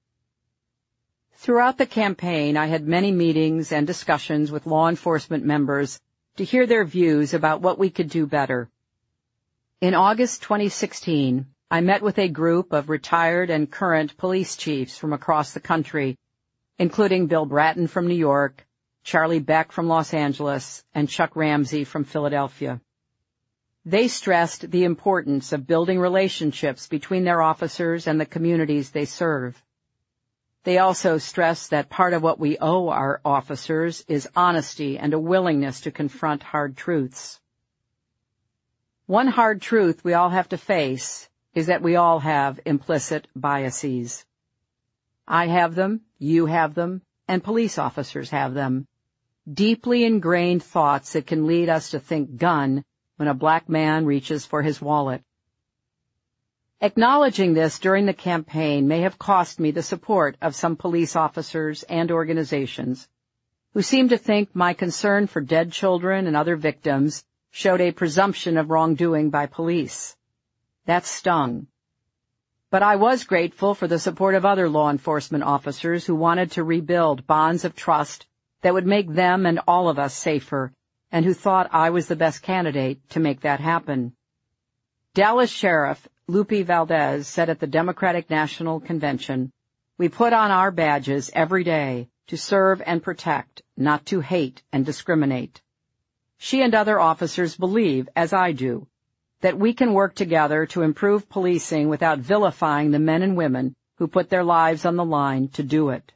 Throughout the campaign, I had many meetings and discussions with law enforcement members to hear their views about what we could do better. In August twenty sixteen, I met with a group of retired and current police chiefs from across the country, including Bill Bratton from New York, Charlie Beck from Los Angeles, and Chuck Ramsey from Philadelphia. They stressed the importance of building relationships between their officers and the communities they serve. They also stress that part of what we owe our officers is honesty and a willingness to confront hard truths. One hard truth we all have to face is that we all have implicit biases. I have them, you have them, and police officers have them. Deeply ingrained thoughts that can lead us to think gun when a black man reaches for his wallet. Acknowledging this during the campaign may have cost me the support of some police officers and organizations who seemed to think my concern for dead children and other victims showed a presumption of wrongdoing by police. That stung. But I was grateful for the support of other law enforcement officers who wanted to rebuild bonds of trust that would make them and all of us safer, and who thought I was the best candidate to make that happen. Dallas Sheriff Lupe Valdez said at the Democratic National Convention, "We put on our badges every day to serve and protect, not to hate and discriminate." She and other officers believe, as I do, that we can work together to improve policing without vilifying the men and women who put their lives on the line to do it.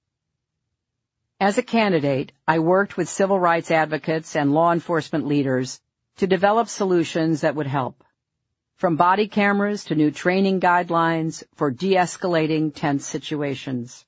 As a candidate, I worked with civil rights advocates and law enforcement leaders to develop solutions that would help. From body cameras to new training guidelines for de-escalating tense situations.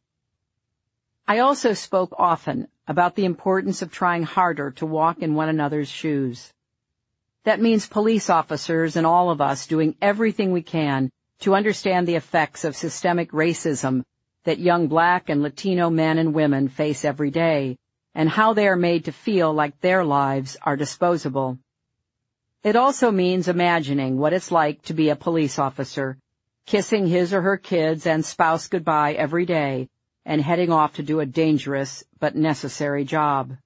I also spoke often about the importance of trying harder to walk in one another's shoes. That means police officers and all of us doing everything we can to understand the effects of systemic racism that young black and Latino men and women face every day, and how they are made to feel like their lives are disposable. It also means imagining what it's like to be a police officer, kissing his or her kids and spouse goodbye every day, and heading off to do a dangerous but necessary job.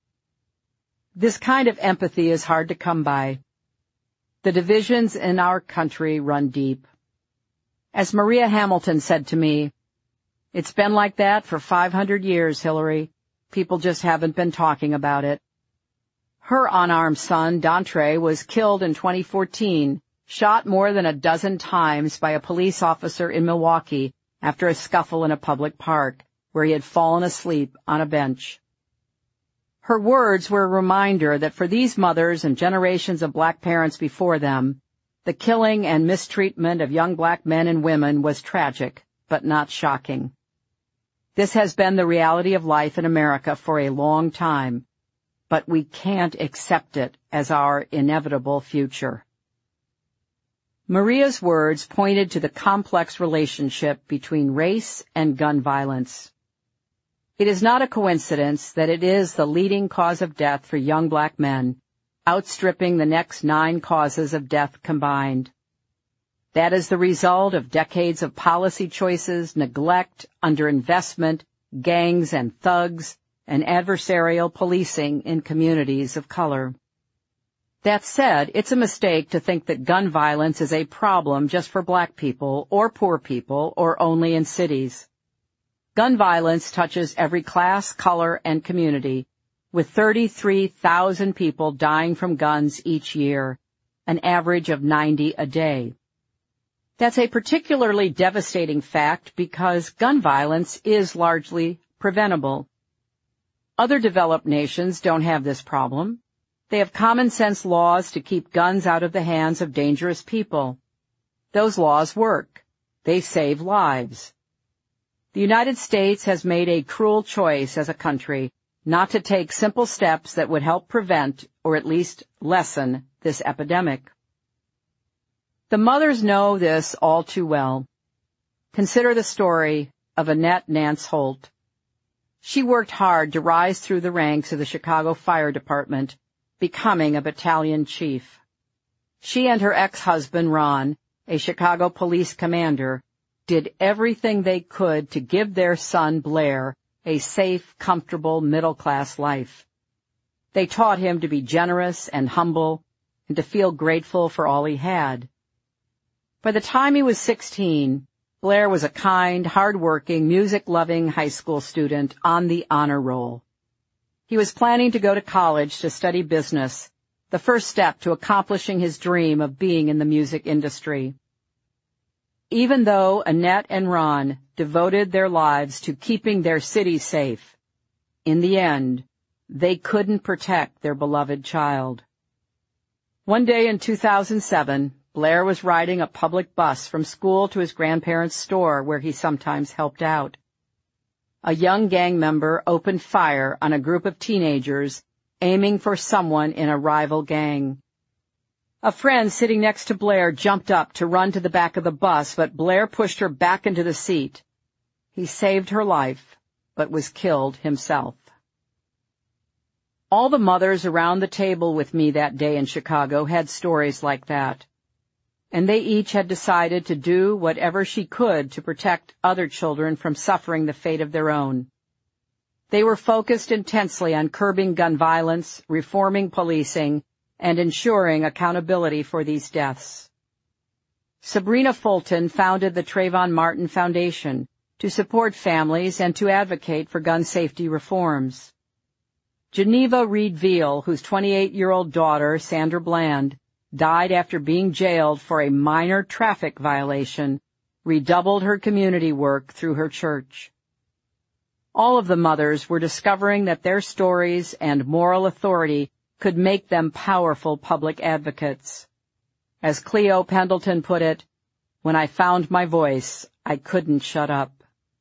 This kind of empathy is hard to come by. The divisions in our country run deep. As Maria Hamilton said to me, "It's been like that for five hundred years, Hillary. People just haven't been talking about it." Her unarmed son, Dontre, was killed in twenty fourteen, shot more than a dozen times by a police officer in Milwaukee after a scuffle in a public park, where he had fallen asleep on a bench. Her words were a reminder that for these mothers and generations of black parents before them, the killing and mistreatment of young black men and women was tragic, but not shocking. This has been the reality of life in America for a long time, but we can't accept it as our inevitable future. Maria's words pointed to the complex relationship between race and gun violence. It is not a coincidence that it is the leading cause of death for young black men, outstripping the next nine causes of death combined. That is the result of decades of policy choices, neglect, underinvestment, gangs and thugs, and adversarial policing in communities of color. That said, it's a mistake to think that gun violence is a problem just for black people or poor people or only in cities. Gun violence touches every class, color, and community, with thirty-three thousand people dying from guns each year, an average of ninety a day. That's a particularly devastating fact because gun violence is largely preventable. Other developed nations don't have this problem. They have common-sense laws to keep guns out of the hands of dangerous people. Those laws work. They save lives. The United States has made a cruel choice as a country not to take simple steps that would help prevent, or at least lessen, this epidemic. The mothers know this all too well. Consider the story of Annette Nance Holt. She worked hard to rise through the ranks of the Chicago Fire Department, becoming a battalion chief. She and her ex-husband, Ron, a Chicago police commander, did everything they could to give their son, Blair, a safe, comfortable, middle-class life. They taught him to be generous and humble and to feel grateful for all he had. By the time he was sixteen, Blair was a kind, hard-working, music-loving high school student on the honor roll. He was planning to go to college to study business, the first step to accomplishing his dream of being in the music industry. even though Annette and Ron devoted their lives to keeping their city safe, in the end, they couldn't protect their beloved child. One day in two thousand seven, Blair was riding a public bus from school to his grandparents' store where he sometimes helped out. A young gang member opened fire on a group of teenagers aiming for someone in a rival gang. A friend sitting next to Blair jumped up to run to the back of the bus, but Blair pushed her back into the seat. He saved her life, but was killed himself. All the mothers around the table with me that day in Chicago had stories like that, and they each had decided to do whatever she could to protect other children from suffering the fate of their own. They were focused intensely on curbing gun violence, reforming policing, and ensuring accountability for these deaths. Sabrina Fulton founded the Trayvon Martin Foundation to support families and to advocate for gun safety reforms. Geneva Reed Veal, whose twenty-eight-year-old daughter, Sandra Bland, died after being jailed for a minor traffic violation, redoubled her community work through her church. All of the mothers were discovering that their stories and moral authority could make them powerful public advocates. As Cleo Pendleton put it, "When I found my voice, I couldn't shut up."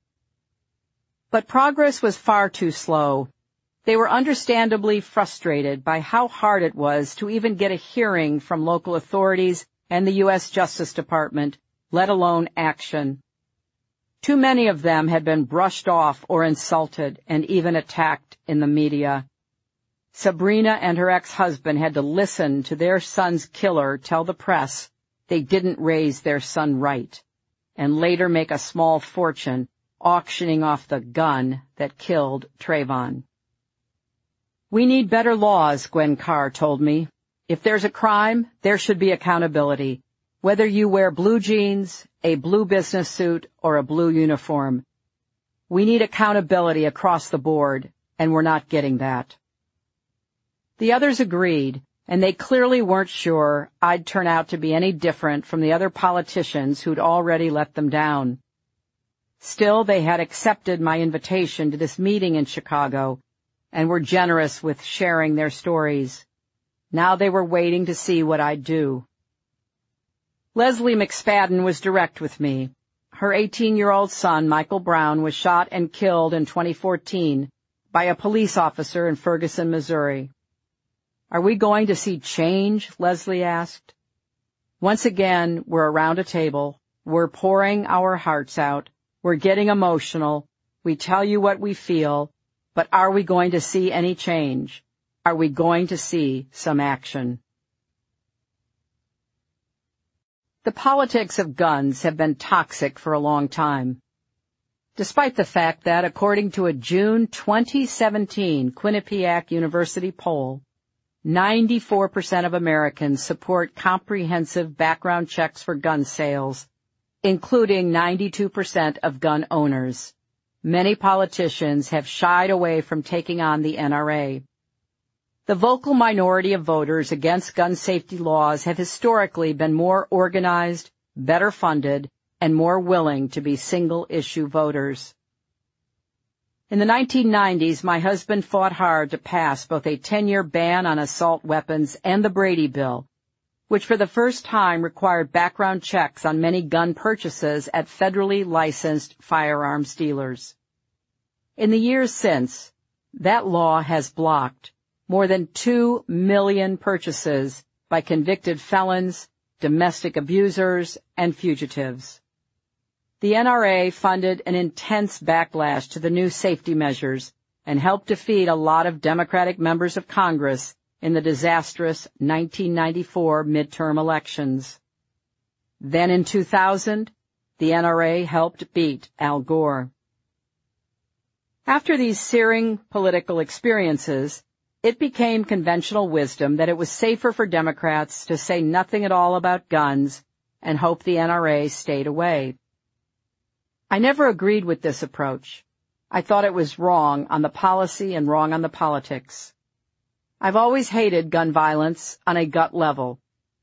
But progress was far too slow. They were understandably frustrated by how hard it was to even get a hearing from local authorities and the U S Justice Department, let alone action. Too many of them had been brushed off or insulted and even attacked in the media. Sabrina and her ex-husband had to listen to their son's killer tell the press they didn't raise their son right, and later make a small fortune auctioning off the gun that killed Trayvon. "We need better laws," Gwen Carr told me. "If there's a crime, there should be accountability, whether you wear blue jeans, a blue business suit, or a blue uniform. We need accountability across the board, and we're not getting that." The others agreed, and they clearly weren't sure I'd turn out to be any different from the other politicians who'd already let them down. Still, they had accepted my invitation to this meeting in Chicago and were generous with sharing their stories. Now they were waiting to see what I'd do. Leslie McSpadden was direct with me. Her eighteen-year-old son, Michael Brown, was shot and killed in twenty fourteen by a police officer in Ferguson, Missouri. "Are we going to see change?" Leslie asked. Once again, we're around a table. We're pouring our hearts out. We're getting emotional. We tell you what we feel. But are we going to see any change? Are we going to see some action? The politics of guns have been toxic for a long time, despite the fact that, according to a June twenty seventeen Quinnipiac University poll, ninety-four percent of Americans support comprehensive background checks for gun sales, including ninety-two percent of gun owners. Many politicians have shied away from taking on the N R A. The vocal minority of voters against gun safety laws have historically been more organized, better funded, and more willing to be single-issue voters. In the nineteen nineties, my husband fought hard to pass both a ten-year ban on assault weapons and the Brady Bill, which for the first time required background checks on many gun purchases at federally licensed firearms dealers. In the years since, that law has blocked more than two million purchases by convicted felons, domestic abusers, and fugitives. The N R A funded an intense backlash to the new safety measures and helped defeat a lot of Democratic members of Congress in the disastrous nineteen ninety-four midterm elections. Then in two thousand, the N R A helped beat Al Gore. After these searing political experiences, it became conventional wisdom that it was safer for Democrats to say nothing at all about guns and hope the N R A stayed away. I never agreed with this approach. I thought it was wrong on the policy and wrong on the politics. I've always hated gun violence on a gut level,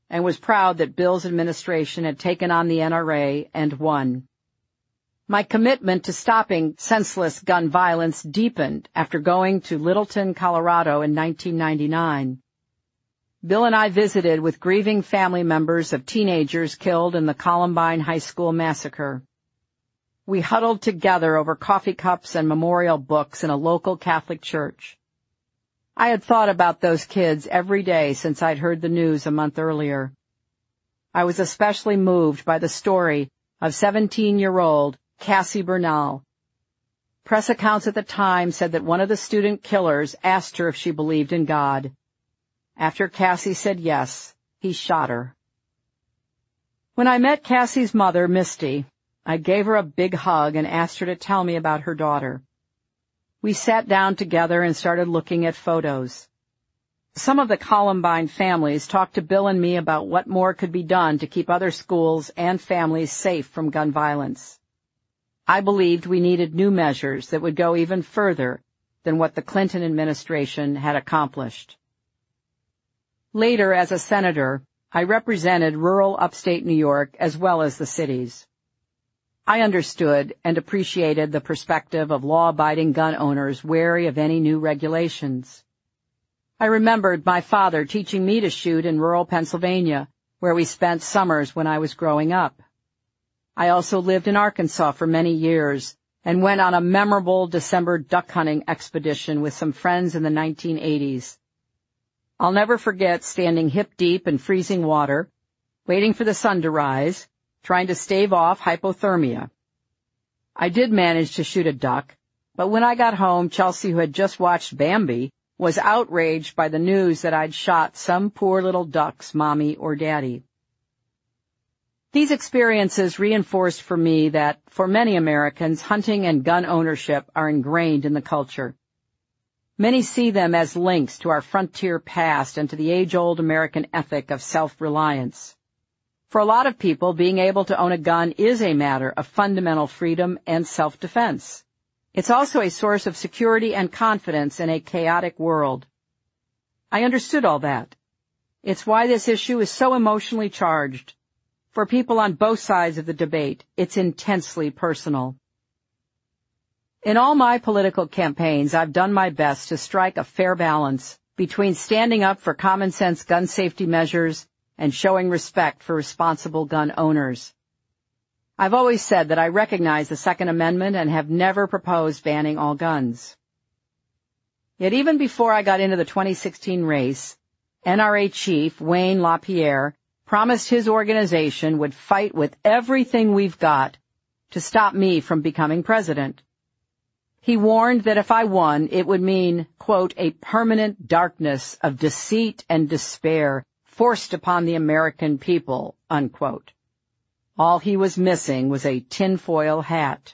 and was proud that Bill's administration had taken on the N R A and won. My commitment to stopping senseless gun violence deepened after going to Littleton, Colorado in nineteen ninety-nine. Bill and I visited with grieving family members of teenagers killed in the Columbine High School massacre. We huddled together over coffee cups and memorial books in a local Catholic church. I had thought about those kids every day since I'd heard the news a month earlier. I was especially moved by the story of seventeen-year-old Cassie Bernal. Press accounts at the time said that one of the student killers asked her if she believed in God. After Cassie said yes, he shot her. When I met Cassie's mother, Misty, I gave her a big hug and asked her to tell me about her daughter. We sat down together and started looking at photos. Some of the Columbine families talked to Bill and me about what more could be done to keep other schools and families safe from gun violence. I believed we needed new measures that would go even further than what the Clinton administration had accomplished. Later, as a senator, I represented rural upstate New York as well as the cities. I understood and appreciated the perspective of law-abiding gun owners wary of any new regulations. I remembered my father teaching me to shoot in rural Pennsylvania, where we spent summers when I was growing up. I also lived in Arkansas for many years and went on a memorable December duck hunting expedition with some friends in the nineteen eighties. I'll never forget standing hip-deep in freezing water, waiting for the sun to rise, trying to stave off hypothermia. I did manage to shoot a duck, but when I got home, Chelsea, who had just watched Bambi, was outraged by the news that I'd shot some poor little duck's mommy or daddy. These experiences reinforced for me that, for many Americans, hunting and gun ownership are ingrained in the culture. Many see them as links to our frontier past and to the age-old American ethic of self-reliance. For a lot of people, being able to own a gun is a matter of fundamental freedom and self-defense. It's also a source of security and confidence in a chaotic world. I understood all that. It's why this issue is so emotionally charged. For people on both sides of the debate, it's intensely personal. In all my political campaigns, I've done my best to strike a fair balance between standing up for common-sense gun safety measures and showing respect for responsible gun owners. I've always said that I recognize the Second Amendment and have never proposed banning all guns. Yet even before I got into the twenty sixteen race, N R A Chief Wayne LaPierre promised his organization would fight with everything we've got to stop me from becoming president. He warned that if I won, it would mean, quote, a permanent darkness of deceit and despair forced upon the American people, unquote. All he was missing was a tinfoil hat.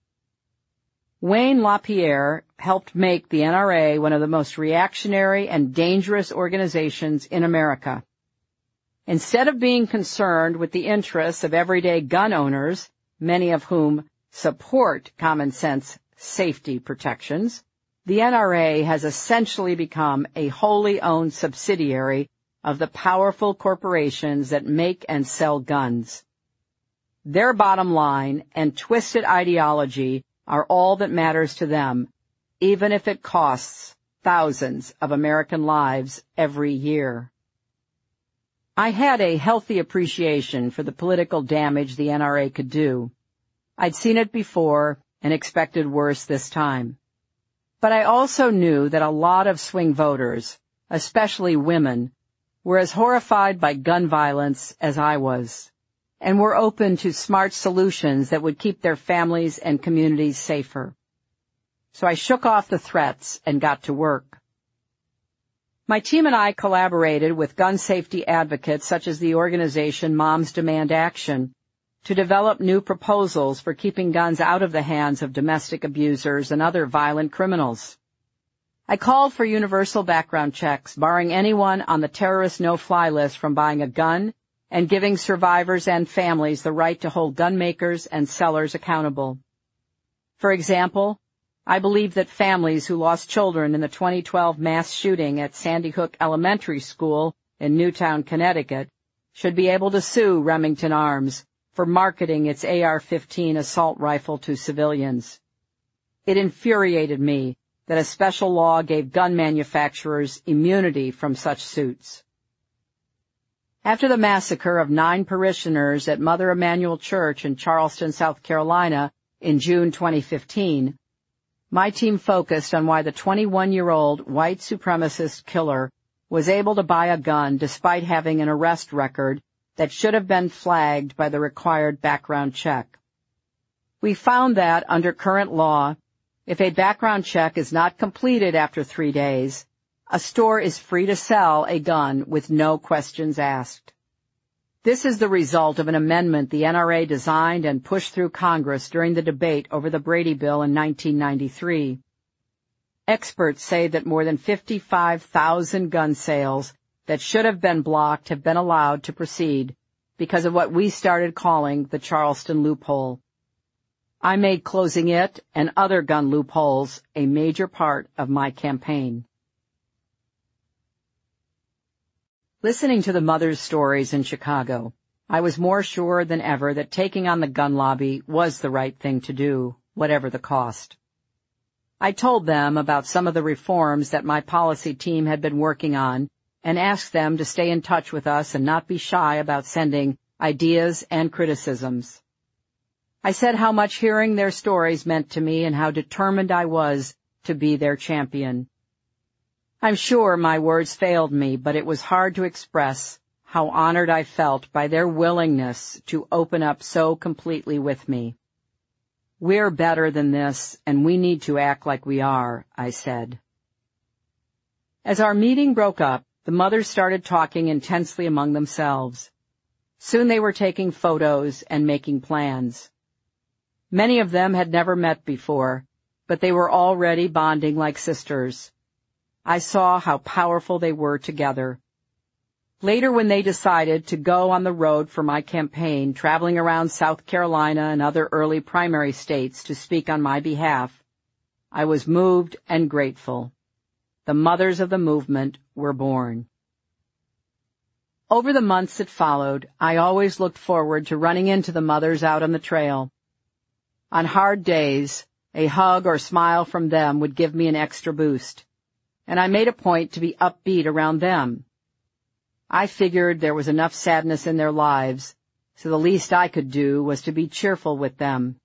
Wayne LaPierre helped make the N R A one of the most reactionary and dangerous organizations in America. Instead of being concerned with the interests of everyday gun owners, many of whom support common sense safety protections, the N R A has essentially become a wholly owned subsidiary of the powerful corporations that make and sell guns. Their bottom line and twisted ideology are all that matters to them, even if it costs thousands of American lives every year. I had a healthy appreciation for the political damage the N R A could do. I'd seen it before and expected worse this time. But I also knew that a lot of swing voters, especially women, were as horrified by gun violence as I was, and were open to smart solutions that would keep their families and communities safer. So I shook off the threats and got to work. My team and I collaborated with gun safety advocates such as the organization Moms Demand Action to develop new proposals for keeping guns out of the hands of domestic abusers and other violent criminals. I called for universal background checks, barring anyone on the terrorist no-fly list from buying a gun, and giving survivors and families the right to hold gun makers and sellers accountable. For example, I believe that families who lost children in the twenty twelve mass shooting at Sandy Hook Elementary School in Newtown, Connecticut, should be able to sue Remington Arms for marketing its A R fifteen assault rifle to civilians. It infuriated me that a special law gave gun manufacturers immunity from such suits. After the massacre of nine parishioners at Mother Emanuel Church in Charleston, South Carolina, in June twenty fifteen, my team focused on why the twenty-one-year-old white supremacist killer was able to buy a gun despite having an arrest record that should have been flagged by the required background check. We found that, under current law, if a background check is not completed after three days, a store is free to sell a gun with no questions asked. This is the result of an amendment the N R A designed and pushed through Congress during the debate over the Brady Bill in nineteen ninety-three. Experts say that more than fifty-five thousand gun sales that should have been blocked have been allowed to proceed because of what we started calling the Charleston loophole. I made closing it and other gun loopholes a major part of my campaign. Listening to the mothers' stories in Chicago, I was more sure than ever that taking on the gun lobby was the right thing to do, whatever the cost. I told them about some of the reforms that my policy team had been working on and asked them to stay in touch with us and not be shy about sending ideas and criticisms. I said how much hearing their stories meant to me and how determined I was to be their champion. I'm sure my words failed me, but it was hard to express how honored I felt by their willingness to open up so completely with me. We're better than this, and we need to act like we are, I said. As our meeting broke up, the mothers started talking intensely among themselves. Soon they were taking photos and making plans. Many of them had never met before, but they were already bonding like sisters. I saw how powerful they were together. Later, when they decided to go on the road for my campaign, traveling around South Carolina and other early primary states to speak on my behalf, I was moved and grateful. The mothers of the movement were born. Over the months that followed, I always looked forward to running into the mothers out on the trail. On hard days, a hug or smile from them would give me an extra boost, and I made a point to be upbeat around them. I figured there was enough sadness in their lives, so the least I could do was to be cheerful with them.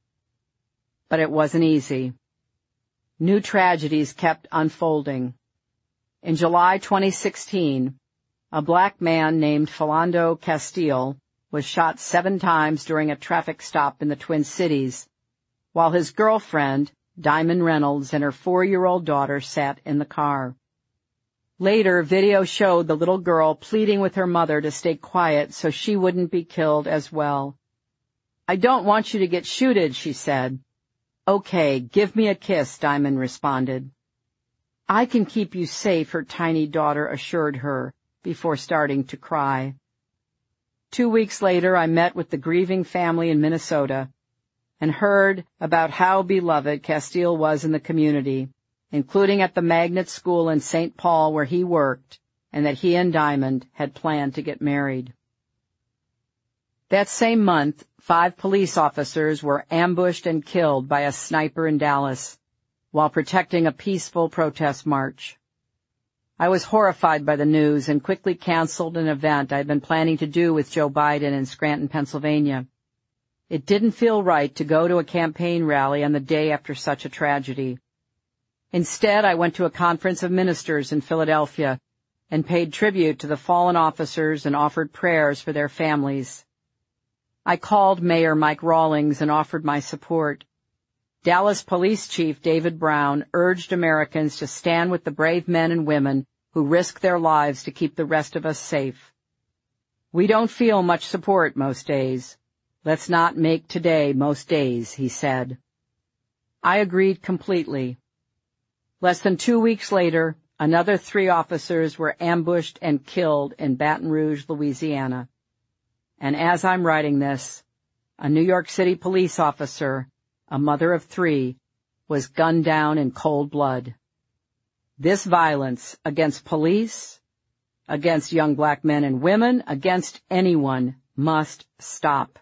But it wasn't easy. New tragedies kept unfolding. In July twenty sixteen, a black man named Philando Castile was shot seven times during a traffic stop in the Twin Cities, while his girlfriend, Diamond Reynolds, and her four-year-old daughter sat in the car. Later, video showed the little girl pleading with her mother to stay quiet so she wouldn't be killed as well. "I don't want you to get shooted," she said. "Okay, give me a kiss," Diamond responded. "I can keep you safe," her tiny daughter assured her before starting to cry. Two weeks later, I met with the grieving family in Minnesota and heard about how beloved Castile was in the community, including at the magnet school in Saint Paul where he worked, and that he and Diamond had planned to get married. That same month, five police officers were ambushed and killed by a sniper in Dallas while protecting a peaceful protest march. I was horrified by the news and quickly canceled an event I'd been planning to do with Joe Biden in Scranton, Pennsylvania. It didn't feel right to go to a campaign rally on the day after such a tragedy. Instead, I went to a conference of ministers in Philadelphia and paid tribute to the fallen officers and offered prayers for their families. I called Mayor Mike Rawlings and offered my support. Dallas Police Chief David Brown urged Americans to stand with the brave men and women who risk their lives to keep the rest of us safe. "We don't feel much support most days. Let's not make today most days," he said. I agreed completely. Less than two weeks later, another three officers were ambushed and killed in Baton Rouge, Louisiana. And as I'm writing this, a New York City police officer, a mother of three, was gunned down in cold blood. This violence against police against young black men and women, against anyone, must stop.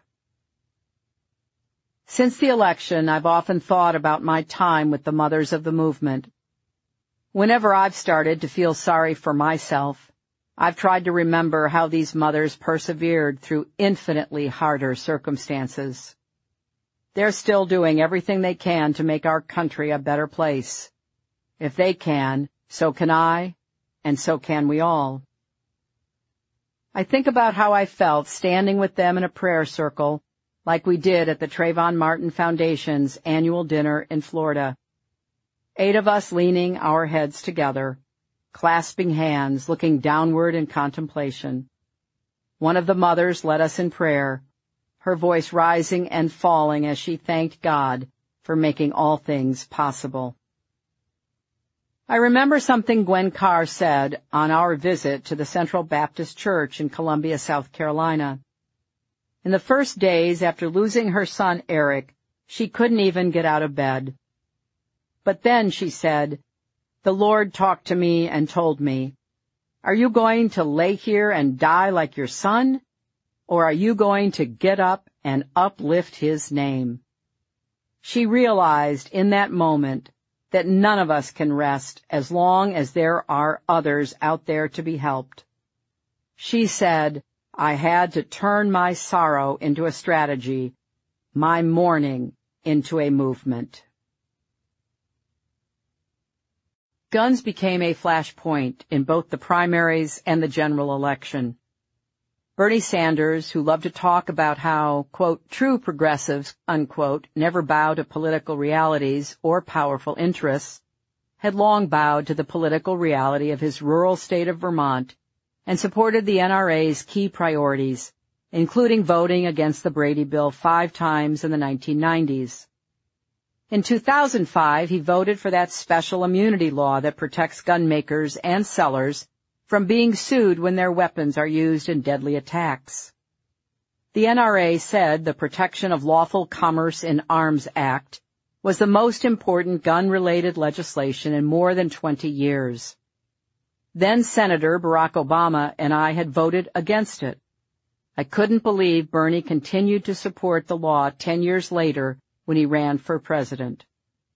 Since the election, I've often thought about my time with the mothers of the movement. Whenever I've started to feel sorry for myself, I've tried to remember how these mothers persevered through infinitely harder circumstances. They're still doing everything they can to make our country a better place. If they can, so can I, and so can we all. I think about how I felt standing with them in a prayer circle, like we did at the Trayvon Martin Foundation's annual dinner in Florida. Eight of us leaning our heads together, clasping hands, looking downward in contemplation. One of the mothers led us in prayer, her voice rising and falling as she thanked God for making all things possible. I remember something Gwen Carr said on our visit to the Central Baptist Church in Columbia, South Carolina. In the first days after losing her son Eric, she couldn't even get out of bed. But then, she said, the Lord talked to me and told me, "Are you going to lay here and die like your son, or are you going to get up and uplift his name?" She realized in that moment that none of us can rest as long as there are others out there to be helped. She said, I had to turn my sorrow into a strategy, my mourning into a movement. Guns became a flashpoint in both the primaries and the general election. Bernie Sanders, who loved to talk about how, quote, true progressives, unquote, never bow to political realities or powerful interests, had long bowed to the political reality of his rural state of Vermont and supported the N R A's key priorities, including voting against the Brady Bill five times in the nineteen nineties. In two thousand five, he voted for that special immunity law that protects gun makers and sellers from being sued when their weapons are used in deadly attacks. The N R A said the Protection of Lawful Commerce in Arms Act was the most important gun-related legislation in more than twenty years. Then Senator Barack Obama and I had voted against it. I couldn't believe Bernie continued to support the law ten years later when he ran for president.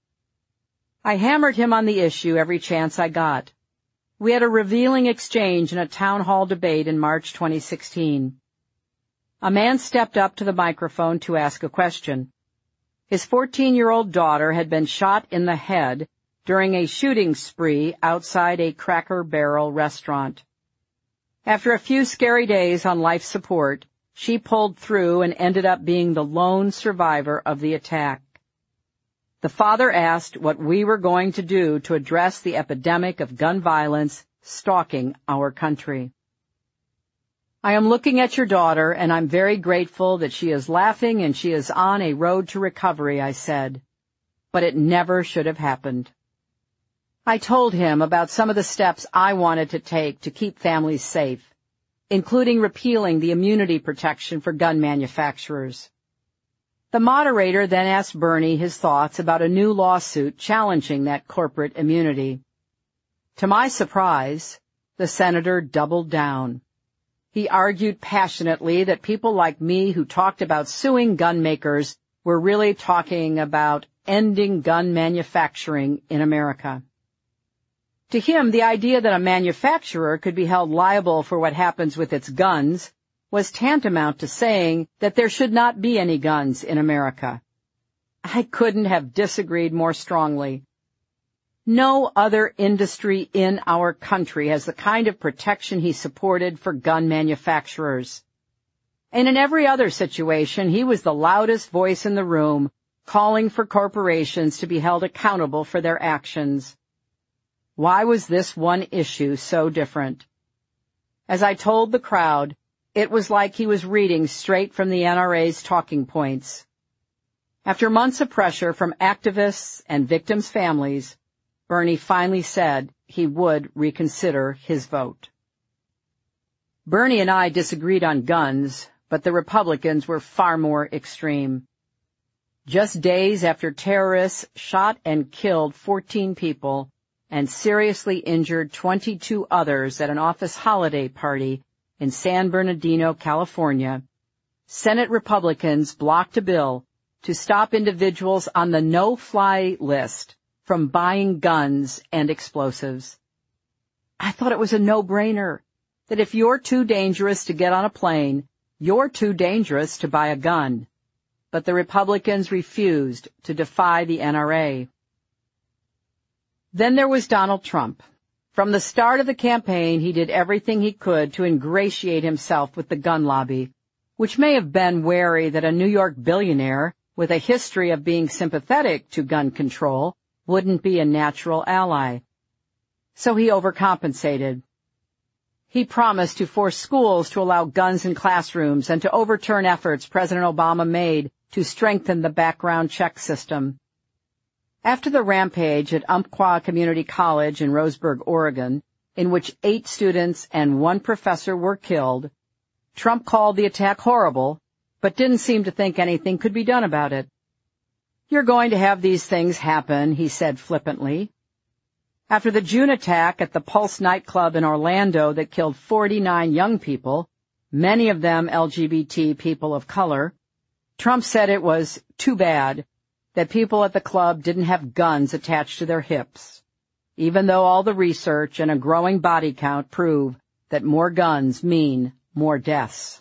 I hammered him on the issue every chance I got. We had a revealing exchange in a town hall debate in March twenty sixteen. A man stepped up to the microphone to ask a question. His fourteen-year-old daughter had been shot in the head during a shooting spree outside a Cracker Barrel restaurant. After a few scary days on life support, she pulled through and ended up being the lone survivor of the attack. The father asked what we were going to do to address the epidemic of gun violence stalking our country. I am looking at your daughter, and I'm very grateful that she is laughing and she is on a road to recovery, I said. But it never should have happened. I told him about some of the steps I wanted to take to keep families safe, including repealing the immunity protection for gun manufacturers. The moderator then asked Bernie his thoughts about a new lawsuit challenging that corporate immunity. To my surprise, the senator doubled down. He argued passionately that people like me who talked about suing gun makers were really talking about ending gun manufacturing in America. To him, the idea that a manufacturer could be held liable for what happens with its guns was tantamount to saying that there should not be any guns in America. I couldn't have disagreed more strongly. No other industry in our country has the kind of protection he supported for gun manufacturers. And in every other situation, he was the loudest voice in the room, calling for corporations to be held accountable for their actions. Why was this one issue so different? As I told the crowd, it was like he was reading straight from the N R A's talking points. After months of pressure from activists and victims' families, Bernie finally said he would reconsider his vote. Bernie and I disagreed on guns, but the Republicans were far more extreme. Just days after terrorists shot and killed fourteen people, and seriously injured twenty-two others at an office holiday party in San Bernardino, California, Senate Republicans blocked a bill to stop individuals on the no-fly list from buying guns and explosives. I thought it was a no-brainer that if you're too dangerous to get on a plane, you're too dangerous to buy a gun. But the Republicans refused to defy the N R A. Then there was Donald Trump. From the start of the campaign, he did everything he could to ingratiate himself with the gun lobby, which may have been wary that a New York billionaire with a history of being sympathetic to gun control wouldn't be a natural ally. So he overcompensated. He promised to force schools to allow guns in classrooms and to overturn efforts President Obama made to strengthen the background check system. After the rampage at Umpqua Community College in Roseburg, Oregon, in which eight students and one professor were killed, Trump called the attack horrible, but didn't seem to think anything could be done about it. "You're going to have these things happen," he said flippantly. After the June attack at the Pulse nightclub in Orlando that killed forty-nine young people, many of them L G B T people of color, Trump said it was too bad that people at the club didn't have guns attached to their hips, even though all the research and a growing body count prove that more guns mean more deaths.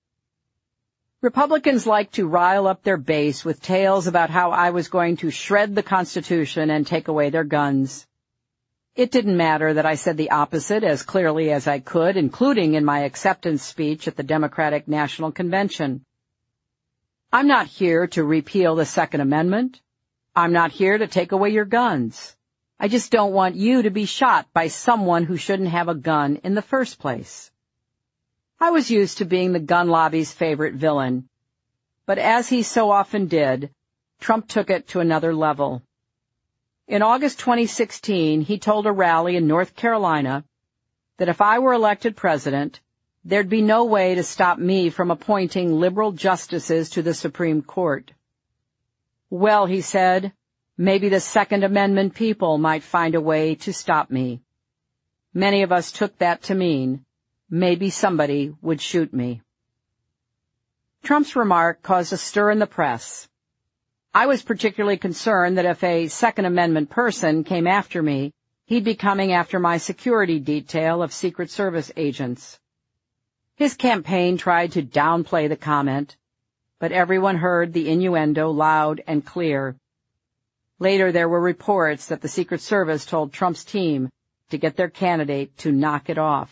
Republicans like to rile up their base with tales about how I was going to shred the Constitution and take away their guns. It didn't matter that I said the opposite as clearly as I could, including in my acceptance speech at the Democratic National Convention. I'm not here to repeal the Second Amendment. I'm not here to take away your guns. I just don't want you to be shot by someone who shouldn't have a gun in the first place. I was used to being the gun lobby's favorite villain. But as he so often did, Trump took it to another level. In August twenty sixteen, he told a rally in North Carolina that if I were elected president, there'd be no way to stop me from appointing liberal justices to the Supreme Court. Well, he said, maybe the Second Amendment people might find a way to stop me. Many of us took that to mean maybe somebody would shoot me. Trump's remark caused a stir in the press. I was particularly concerned that if a Second Amendment person came after me, he'd be coming after my security detail of Secret Service agents. His campaign tried to downplay the comment, but everyone heard the innuendo loud and clear. Later there were reports that the Secret Service told Trump's team to get their candidate to knock it off.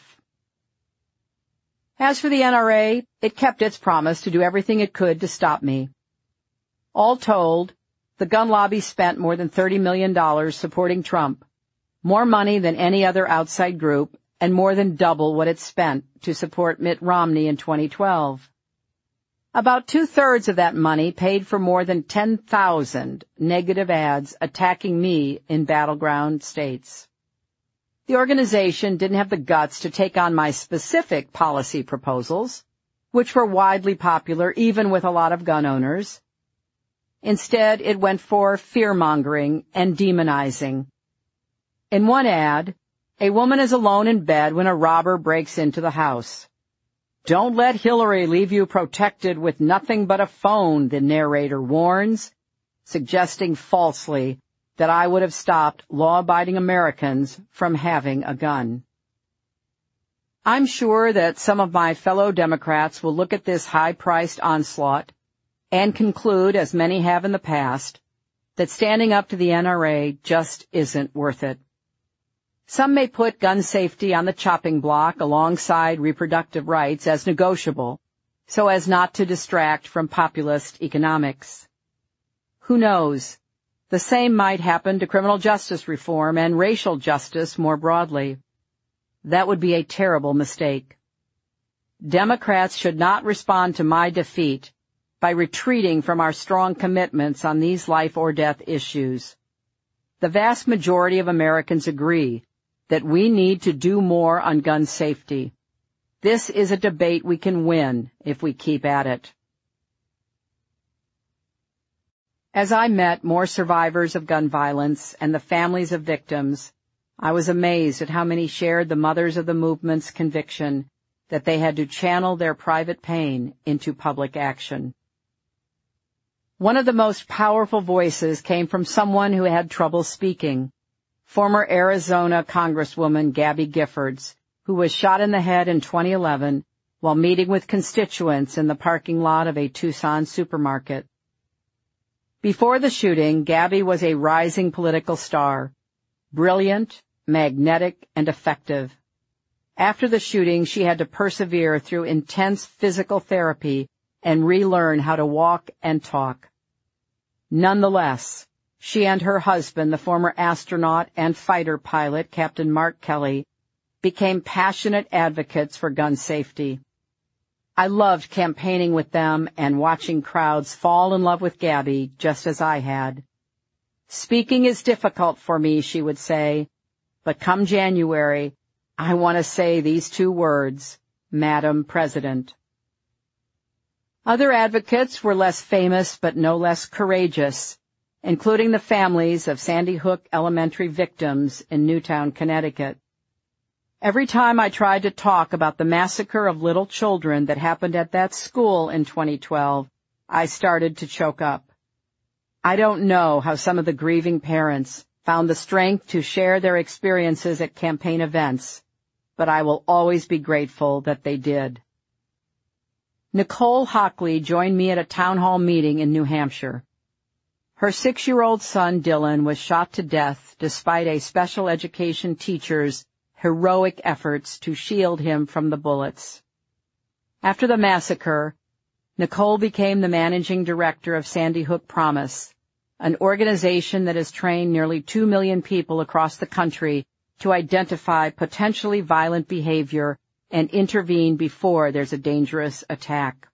As for the N R A, it kept its promise to do everything it could to stop me. All told, the gun lobby spent more than thirty million dollars supporting Trump, more money than any other outside group, and more than double what it spent to support Mitt Romney in twenty twelve. About two-thirds of that money paid for more than ten thousand negative ads attacking me in battleground states. The organization didn't have the guts to take on my specific policy proposals, which were widely popular even with a lot of gun owners. Instead, it went for fear-mongering and demonizing. In one ad, a woman is alone in bed when a robber breaks into the house. "Don't let Hillary leave you protected with nothing but a phone," the narrator warns, suggesting falsely that I would have stopped law-abiding Americans from having a gun. I'm sure that some of my fellow Democrats will look at this high-priced onslaught and conclude, as many have in the past, that standing up to the N R A just isn't worth it. Some may put gun safety on the chopping block alongside reproductive rights as negotiable, so as not to distract from populist economics. Who knows? The same might happen to criminal justice reform and racial justice more broadly. That would be a terrible mistake. Democrats should not respond to my defeat by retreating from our strong commitments on these life or death issues. The vast majority of Americans agree that we need to do more on gun safety. This is a debate we can win if we keep at it. As I met more survivors of gun violence and the families of victims, I was amazed at how many shared the mothers of the movement's conviction that they had to channel their private pain into public action. One of the most powerful voices came from someone who had trouble speaking, former Arizona Congresswoman Gabby Giffords, who was shot in the head in twenty eleven while meeting with constituents in the parking lot of a Tucson supermarket. Before the shooting, Gabby was a rising political star, brilliant, magnetic, and effective. After the shooting, she had to persevere through intense physical therapy and relearn how to walk and talk. Nonetheless, she and her husband, the former astronaut and fighter pilot, Captain Mark Kelly, became passionate advocates for gun safety. I loved campaigning with them and watching crowds fall in love with Gabby, just as I had. Speaking is difficult for me, she would say, but come January, I want to say these two words, Madam President. Other advocates were less famous but no less courageous, including the families of Sandy Hook Elementary victims in Newtown, Connecticut. Every time I tried to talk about the massacre of little children that happened at that school in twenty twelve, I started to choke up. I don't know how some of the grieving parents found the strength to share their experiences at campaign events, but I will always be grateful that they did. Nicole Hockley joined me at a town hall meeting in New Hampshire. Her six-year-old son, Dylan, was shot to death despite a special education teacher's heroic efforts to shield him from the bullets. After the massacre, Nicole became the managing director of Sandy Hook Promise, an organization that has trained nearly two million people across the country to identify potentially violent behavior and intervene before there's a dangerous attack.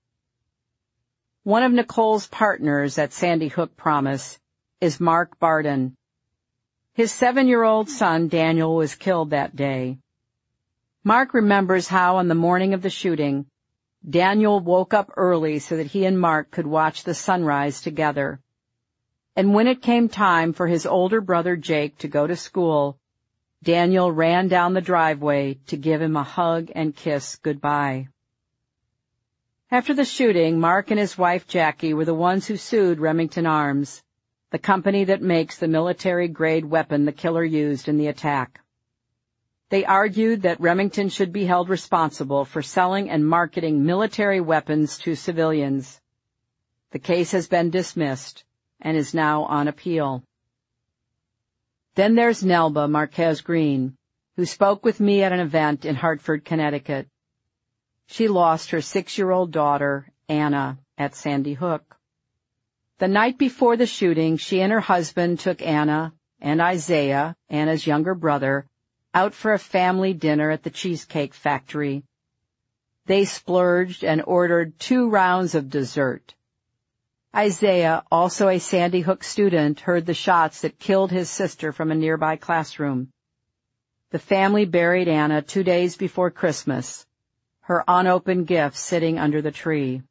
One of Nicole's partners at Sandy Hook Promise is Mark Barden. His seven-year-old son, Daniel, was killed that day. Mark remembers how on the morning of the shooting, Daniel woke up early so that he and Mark could watch the sunrise together. And when it came time for his older brother, Jake, to go to school, Daniel ran down the driveway to give him a hug and kiss goodbye. After the shooting, Mark and his wife, Jackie, were the ones who sued Remington Arms, the company that makes the military-grade weapon the killer used in the attack. They argued that Remington should be held responsible for selling and marketing military weapons to civilians. The case has been dismissed and is now on appeal. Then there's Nelba Marquez Green, who spoke with me at an event in Hartford, Connecticut. She lost her six-year-old daughter, Anna, at Sandy Hook. The night before the shooting, she and her husband took Anna and Isaiah, Anna's younger brother, out for a family dinner at the Cheesecake Factory. They splurged and ordered two rounds of dessert. Isaiah, also a Sandy Hook student, heard the shots that killed his sister from a nearby classroom. The family buried Anna two days before Christmas, her unopened gift sitting under the tree.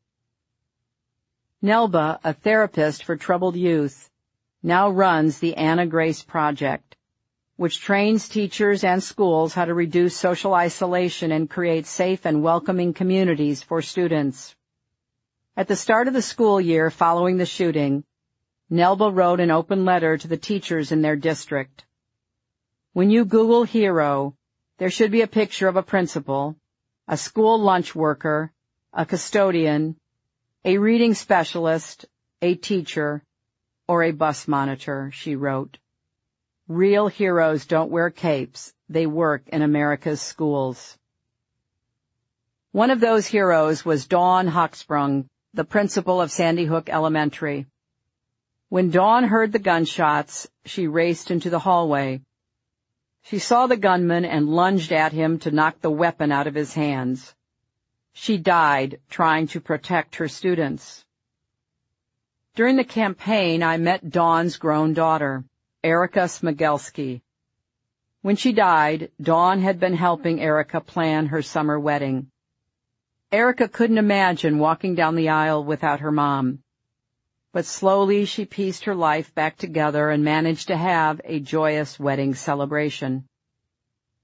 Nelba, a therapist for troubled youth, now runs the Anna Grace Project, which trains teachers and schools how to reduce social isolation and create safe and welcoming communities for students. At the start of the school year following the shooting, Nelba wrote an open letter to the teachers in their district. When you Google hero, there should be a picture of a principal, a school lunch worker, a custodian, a reading specialist, a teacher, or a bus monitor, she wrote. Real heroes don't wear capes. They work in America's schools. One of those heroes was Dawn Hochsprung, the principal of Sandy Hook Elementary. When Dawn heard the gunshots, she raced into the hallway. She saw the gunman and lunged at him to knock the weapon out of his hands. She died trying to protect her students. During the campaign, I met Dawn's grown daughter, Erica Smigelski. When she died, Dawn had been helping Erica plan her summer wedding. Erica couldn't imagine walking down the aisle without her mom. But slowly she pieced her life back together and managed to have a joyous wedding celebration.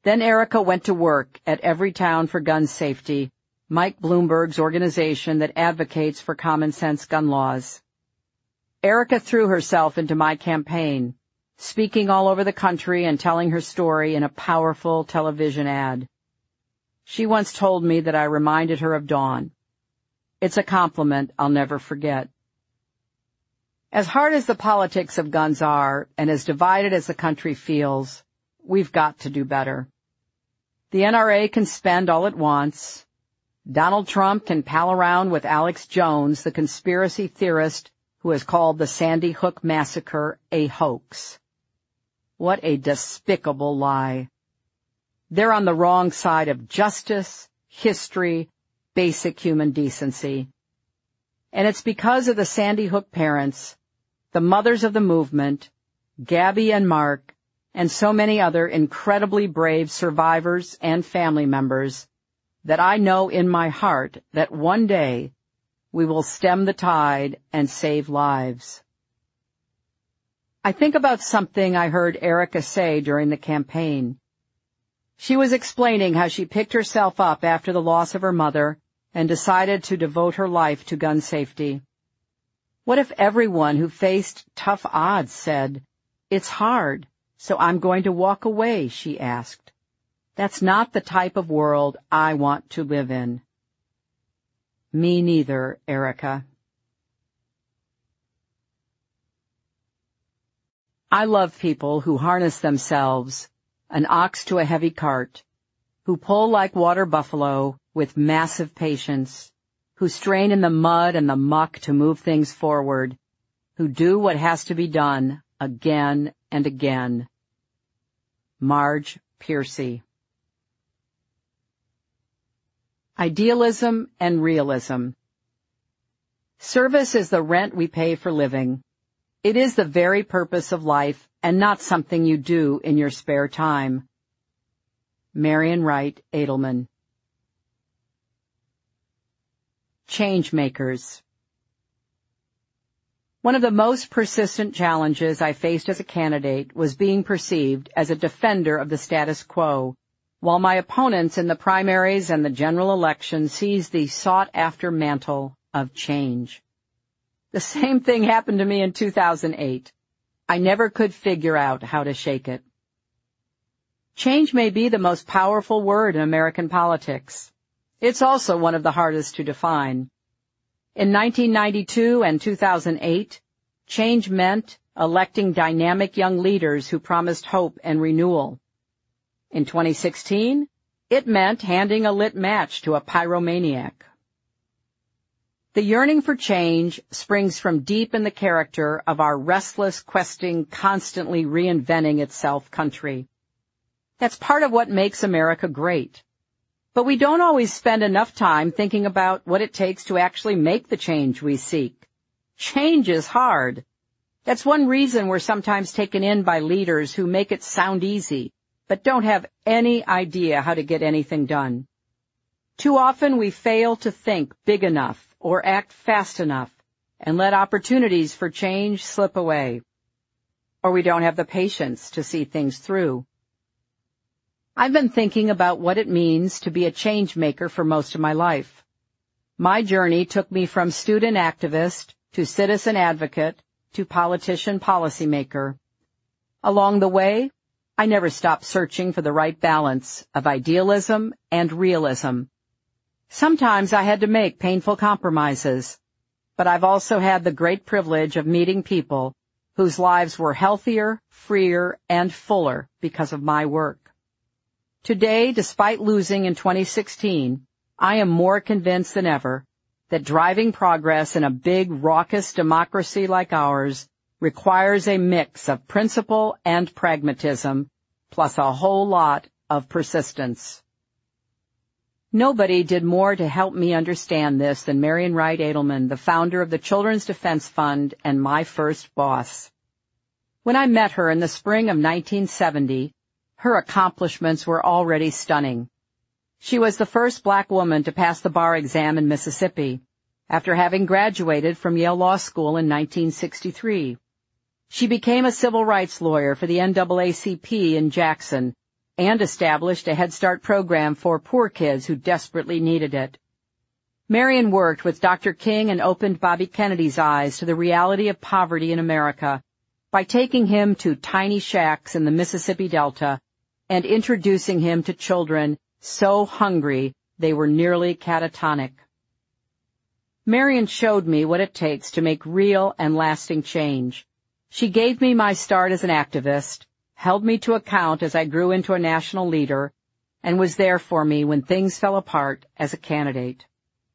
Then Erica went to work at Everytown for Gun Safety, Mike Bloomberg's organization that advocates for common-sense gun laws. Erica threw herself into my campaign, speaking all over the country and telling her story in a powerful television ad. She once told me that I reminded her of Dawn. It's a compliment I'll never forget. As hard as the politics of guns are, and as divided as the country feels, we've got to do better. The N R A can spend all it wants. Donald Trump can pal around with Alex Jones, the conspiracy theorist who has called the Sandy Hook massacre a hoax. What a despicable lie. They're on the wrong side of justice, history, basic human decency. And it's because of the Sandy Hook parents, the mothers of the movement, Gabby and Mark, and so many other incredibly brave survivors and family members that I know in my heart that one day we will stem the tide and save lives. I think about something I heard Erica say during the campaign. She was explaining how she picked herself up after the loss of her mother and decided to devote her life to gun safety. What if everyone who faced tough odds said, "It's hard, so I'm going to walk away," she asked. That's not the type of world I want to live in. Me neither, Erica. I love people who harness themselves, an ox to a heavy cart, who pull like water buffalo with massive patience, who strain in the mud and the muck to move things forward, who do what has to be done again and again. Marge Piercy. Idealism and realism. Service is the rent we pay for living. It is the very purpose of life and not something you do in your spare time. Marian Wright Edelman. Changemakers. One of the most persistent challenges I faced as a candidate was being perceived as a defender of the status quo, while my opponents in the primaries and the general election seized the sought-after mantle of change. The same thing happened to me in two thousand eight. I never could figure out how to shake it. Change may be the most powerful word in American politics. It's also one of the hardest to define. In nineteen ninety-two and two thousand eight, change meant electing dynamic young leaders who promised hope and renewal. In twenty sixteen, it meant handing a lit match to a pyromaniac. The yearning for change springs from deep in the character of our restless, questing, constantly reinventing itself country. That's part of what makes America great. But we don't always spend enough time thinking about what it takes to actually make the change we seek. Change is hard. That's one reason we're sometimes taken in by leaders who make it sound easy, but don't have any idea how to get anything done. Too often we fail to think big enough or act fast enough and let opportunities for change slip away. Or we don't have the patience to see things through. I've been thinking about what it means to be a change maker for most of my life. My journey took me from student activist to citizen advocate to politician policymaker. Along the way, I never stopped searching for the right balance of idealism and realism. Sometimes I had to make painful compromises, but I've also had the great privilege of meeting people whose lives were healthier, freer, and fuller because of my work. Today, despite losing in twenty sixteen, I am more convinced than ever that driving progress in a big, raucous democracy like ours requires a mix of principle and pragmatism, plus a whole lot of persistence. Nobody did more to help me understand this than Marian Wright Edelman, the founder of the Children's Defense Fund and my first boss. When I met her in the spring of nineteen seventy, her accomplishments were already stunning. She was the first black woman to pass the bar exam in Mississippi, after having graduated from Yale Law School in nineteen sixty-three. She became a civil rights lawyer for the N double A C P in Jackson, and established a Head Start program for poor kids who desperately needed it. Marion worked with Doctor King and opened Bobby Kennedy's eyes to the reality of poverty in America by taking him to tiny shacks in the Mississippi Delta and introducing him to children so hungry they were nearly catatonic. Marion showed me what it takes to make real and lasting change. She gave me my start as an activist, held me to account as I grew into a national leader, and was there for me when things fell apart as a candidate.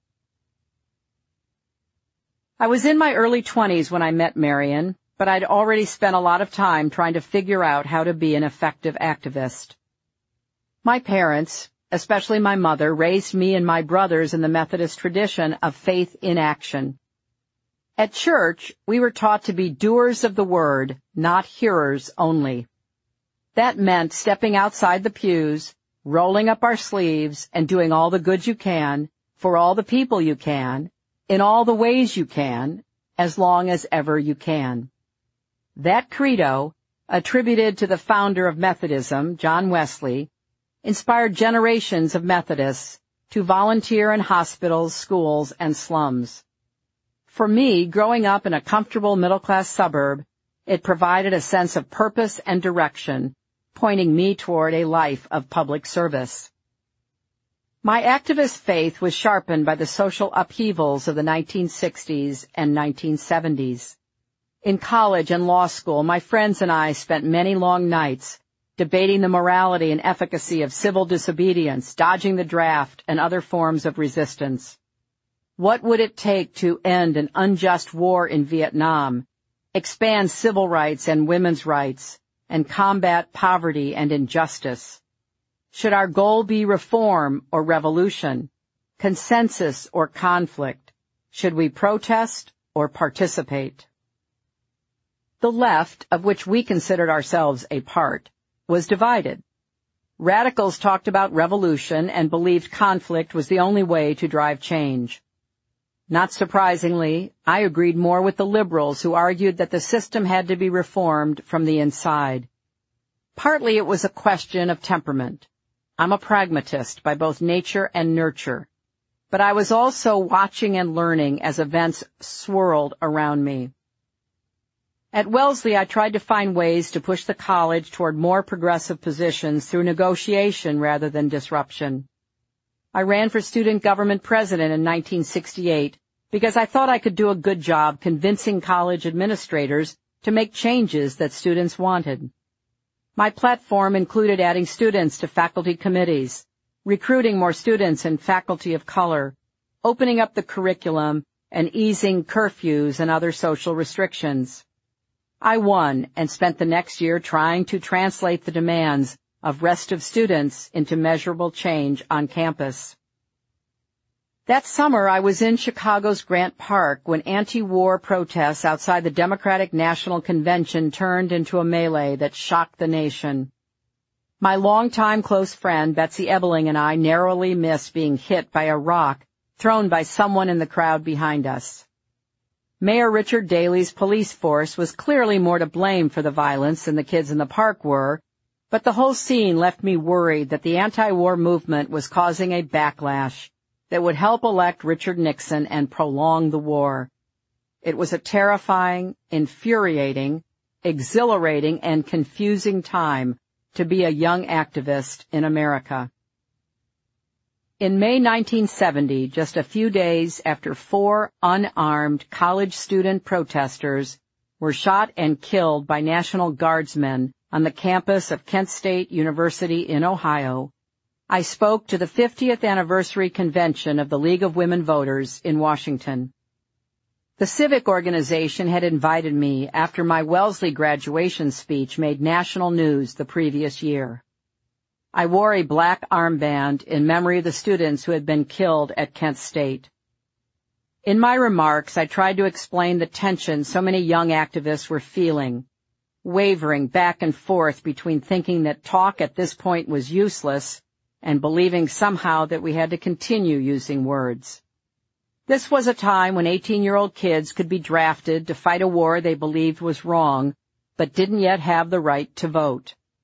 I was in my early twenties when I met Marion, but I'd already spent a lot of time trying to figure out how to be an effective activist. My parents, especially my mother, raised me and my brothers in the Methodist tradition of faith in action. At church, we were taught to be doers of the word, not hearers only. That meant stepping outside the pews, rolling up our sleeves, and doing all the good you can, for all the people you can, in all the ways you can, as long as ever you can. That credo, attributed to the founder of Methodism, John Wesley, inspired generations of Methodists to volunteer in hospitals, schools, and slums. For me, growing up in a comfortable middle-class suburb, it provided a sense of purpose and direction, pointing me toward a life of public service. My activist faith was sharpened by the social upheavals of the nineteen sixties and nineteen seventies. In college and law school, my friends and I spent many long nights debating the morality and efficacy of civil disobedience, dodging the draft, and other forms of resistance. What would it take to end an unjust war in Vietnam, expand civil rights and women's rights, and combat poverty and injustice? Should our goal be reform or revolution, consensus or conflict? Should we protest or participate? The left, of which we considered ourselves a part, was divided. Radicals talked about revolution and believed conflict was the only way to drive change. Not surprisingly, I agreed more with the liberals who argued that the system had to be reformed from the inside. Partly it was a question of temperament. I'm a pragmatist by both nature and nurture, but I was also watching and learning as events swirled around me. At Wellesley, I tried to find ways to push the college toward more progressive positions through negotiation rather than disruption. I ran for student government president in nineteen sixty-eight because I thought I could do a good job convincing college administrators to make changes that students wanted. My platform included adding students to faculty committees, recruiting more students and faculty of color, opening up the curriculum, and easing curfews and other social restrictions. I won and spent the next year trying to translate the demands of restive students into measurable change on campus. That summer, I was in Chicago's Grant Park when anti-war protests outside the Democratic National Convention turned into a melee that shocked the nation. My longtime close friend, Betsy Ebeling, and I narrowly missed being hit by a rock thrown by someone in the crowd behind us. Mayor Richard Daley's police force was clearly more to blame for the violence than the kids in the park were, but the whole scene left me worried that the anti-war movement was causing a backlash that would help elect Richard Nixon and prolong the war. It was a terrifying, infuriating, exhilarating, and confusing time to be a young activist in America. In May nineteen seventy, just a few days after four unarmed college student protesters were shot and killed by National Guardsmen on the campus of Kent State University in Ohio, I spoke to the fiftieth anniversary convention of the League of Women Voters in Washington. The civic organization had invited me after my Wellesley graduation speech made national news the previous year. I wore a black armband in memory of the students who had been killed at Kent State. In my remarks, I tried to explain the tension so many young activists were feeling, wavering back and forth between thinking that talk at this point was useless and believing somehow that we had to continue using words. This was a time when eighteen-year-old kids could be drafted to fight a war they believed was wrong, but didn't yet have the right to vote.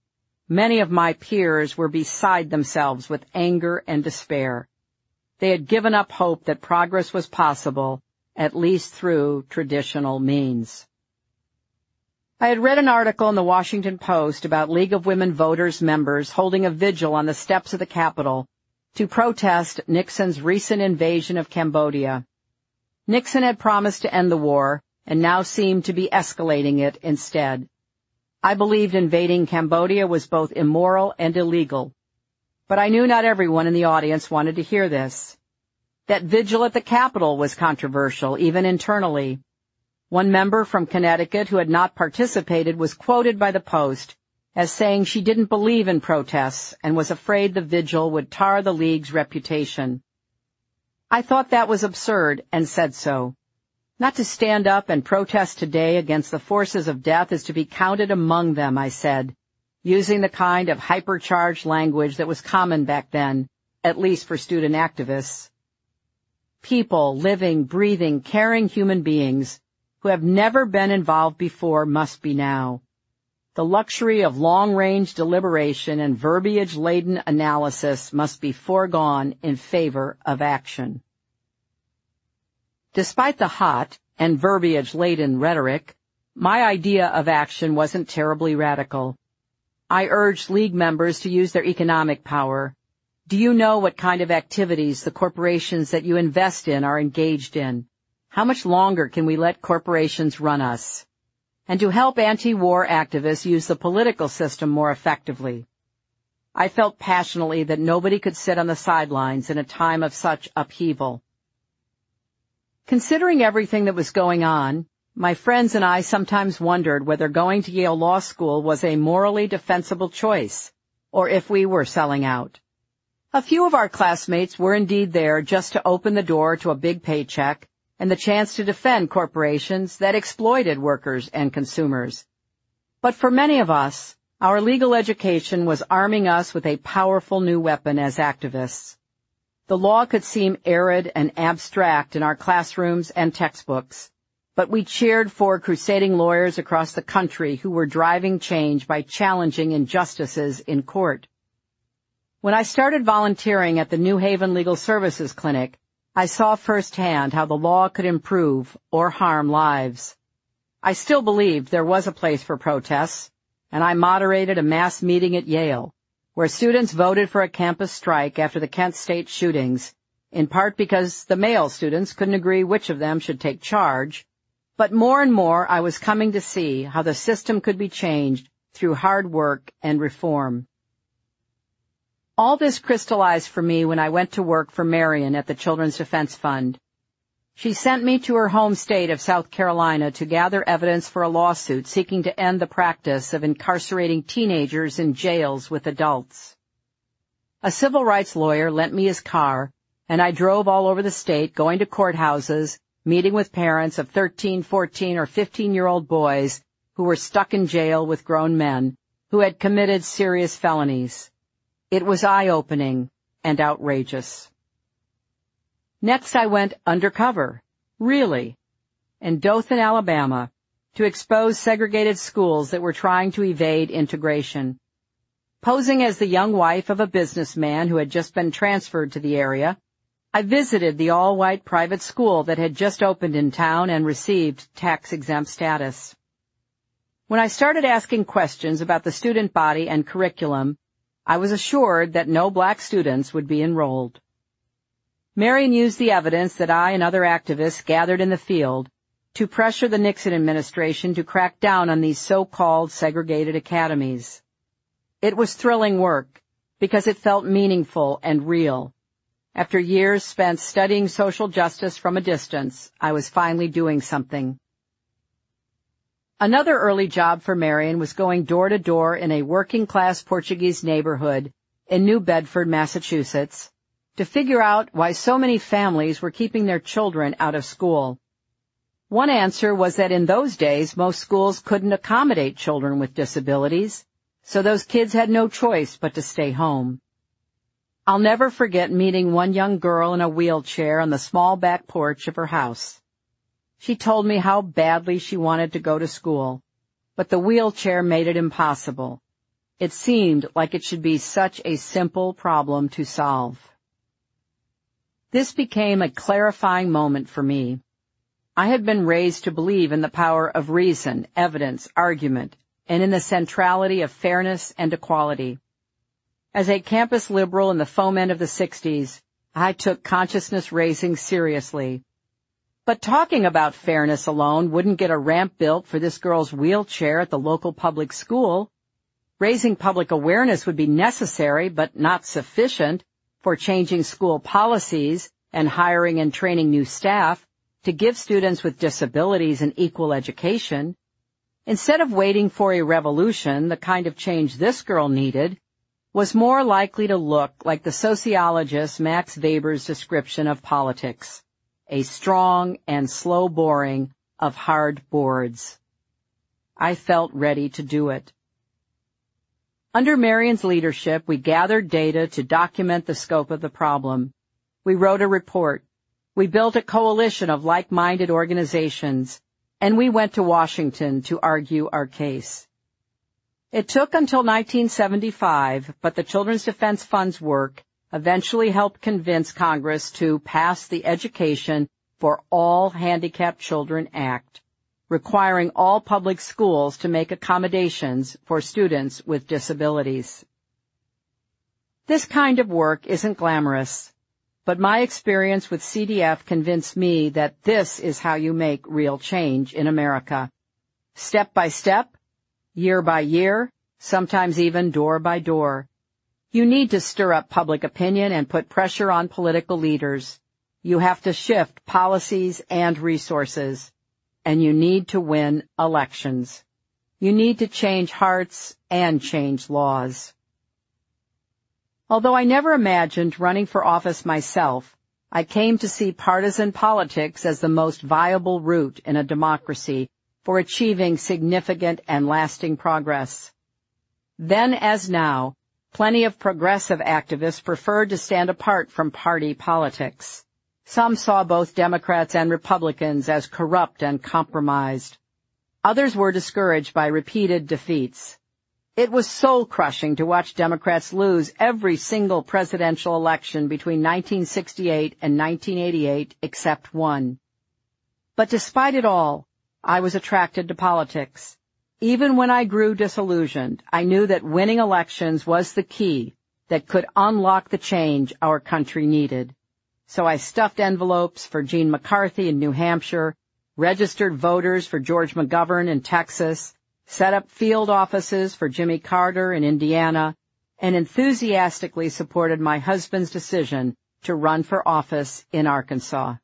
Many of my peers were beside themselves with anger and despair. They had given up hope that progress was possible, at least through traditional means. I had read an article in the Washington Post about League of Women Voters members holding a vigil on the steps of the Capitol to protest Nixon's recent invasion of Cambodia. Nixon had promised to end the war and now seemed to be escalating it instead. I believed invading Cambodia was both immoral and illegal, but I knew not everyone in the audience wanted to hear this. That vigil at the Capitol was controversial, even internally. One member from Connecticut who had not participated was quoted by the Post as saying she didn't believe in protests and was afraid the vigil would tar the League's reputation. I thought that was absurd and said so. Not to stand up and protest today against the forces of death is to be counted among them, I said, using the kind of hypercharged language that was common back then, at least for student activists. People, living, breathing, caring human beings who have never been involved before must be now. The luxury of long-range deliberation and verbiage-laden analysis must be foregone in favor of action. Despite the hot and verbiage-laden rhetoric, my idea of action wasn't terribly radical. I urged League members to use their economic power. Do you know what kind of activities the corporations that you invest in are engaged in? How much longer can we let corporations run us? And to help anti-war activists use the political system more effectively. I felt passionately that nobody could sit on the sidelines in a time of such upheaval. Considering everything that was going on, my friends and I sometimes wondered whether going to Yale Law School was a morally defensible choice, or if we were selling out. A few of our classmates were indeed there just to open the door to a big paycheck and the chance to defend corporations that exploited workers and consumers. But for many of us, our legal education was arming us with a powerful new weapon as activists. The law could seem arid and abstract in our classrooms and textbooks, but we cheered for crusading lawyers across the country who were driving change by challenging injustices in court. When I started volunteering at the New Haven Legal Services Clinic, I saw firsthand how the law could improve or harm lives. I still believed there was a place for protests, and I moderated a mass meeting at Yale, where students voted for a campus strike after the Kent State shootings, in part because the male students couldn't agree which of them should take charge. But more and more I was coming to see how the system could be changed through hard work and reform. All this crystallized for me when I went to work for Marion at the Children's Defense Fund. She sent me to her home state of South Carolina to gather evidence for a lawsuit seeking to end the practice of incarcerating teenagers in jails with adults. A civil rights lawyer lent me his car, and I drove all over the state, going to courthouses, meeting with parents of thirteen, fourteen, or fifteen-year-old boys who were stuck in jail with grown men who had committed serious felonies. It was eye-opening and outrageous. Next I went undercover, really, in Dothan, Alabama, to expose segregated schools that were trying to evade integration. Posing as the young wife of a businessman who had just been transferred to the area, I visited the all-white private school that had just opened in town and received tax-exempt status. When I started asking questions about the student body and curriculum, I was assured that no black students would be enrolled. Marion used the evidence that I and other activists gathered in the field to pressure the Nixon administration to crack down on these so-called segregated academies. It was thrilling work because it felt meaningful and real. After years spent studying social justice from a distance, I was finally doing something. Another early job for Marion was going door to door in a working-class Portuguese neighborhood in New Bedford, Massachusetts, to figure out why so many families were keeping their children out of school. One answer was that in those days most schools couldn't accommodate children with disabilities, so those kids had no choice but to stay home. I'll never forget meeting one young girl in a wheelchair on the small back porch of her house. She told me how badly she wanted to go to school, but the wheelchair made it impossible. It seemed like it should be such a simple problem to solve. This became a clarifying moment for me. I had been raised to believe in the power of reason, evidence, argument, and in the centrality of fairness and equality. As a campus liberal in the foment of the sixties, I took consciousness raising seriously. But talking about fairness alone wouldn't get a ramp built for this girl's wheelchair at the local public school. Raising public awareness would be necessary, but not sufficient, for changing school policies and hiring and training new staff to give students with disabilities an equal education. Instead of waiting for a revolution, the kind of change this girl needed was more likely to look like the sociologist Max Weber's description of politics, a strong and slow boring of hard boards. I felt ready to do it. Under Marion's leadership, we gathered data to document the scope of the problem. We wrote a report. We built a coalition of like-minded organizations, and we went to Washington to argue our case. It took until nineteen seventy-five, but the Children's Defense Fund's work eventually helped convince Congress to pass the Education for All Handicapped Children Act, requiring all public schools to make accommodations for students with disabilities. This kind of work isn't glamorous, but my experience with C D F convinced me that this is how you make real change in America. Step by step, year by year, sometimes even door by door. You need to stir up public opinion and put pressure on political leaders. You have to shift policies and resources. And you need to win elections. You need to change hearts and change laws. Although I never imagined running for office myself, I came to see partisan politics as the most viable route in a democracy for achieving significant and lasting progress. Then as now, plenty of progressive activists preferred to stand apart from party politics. Some saw both Democrats and Republicans as corrupt and compromised. Others were discouraged by repeated defeats. It was soul-crushing to watch Democrats lose every single presidential election between nineteen sixty-eight and nineteen eighty-eight except one. But despite it all, I was attracted to politics. Even when I grew disillusioned, I knew that winning elections was the key that could unlock the change our country needed. So I stuffed envelopes for Gene McCarthy in New Hampshire, registered voters for George McGovern in Texas, set up field offices for Jimmy Carter in Indiana, and enthusiastically supported my husband's decision to run for office in Arkansas.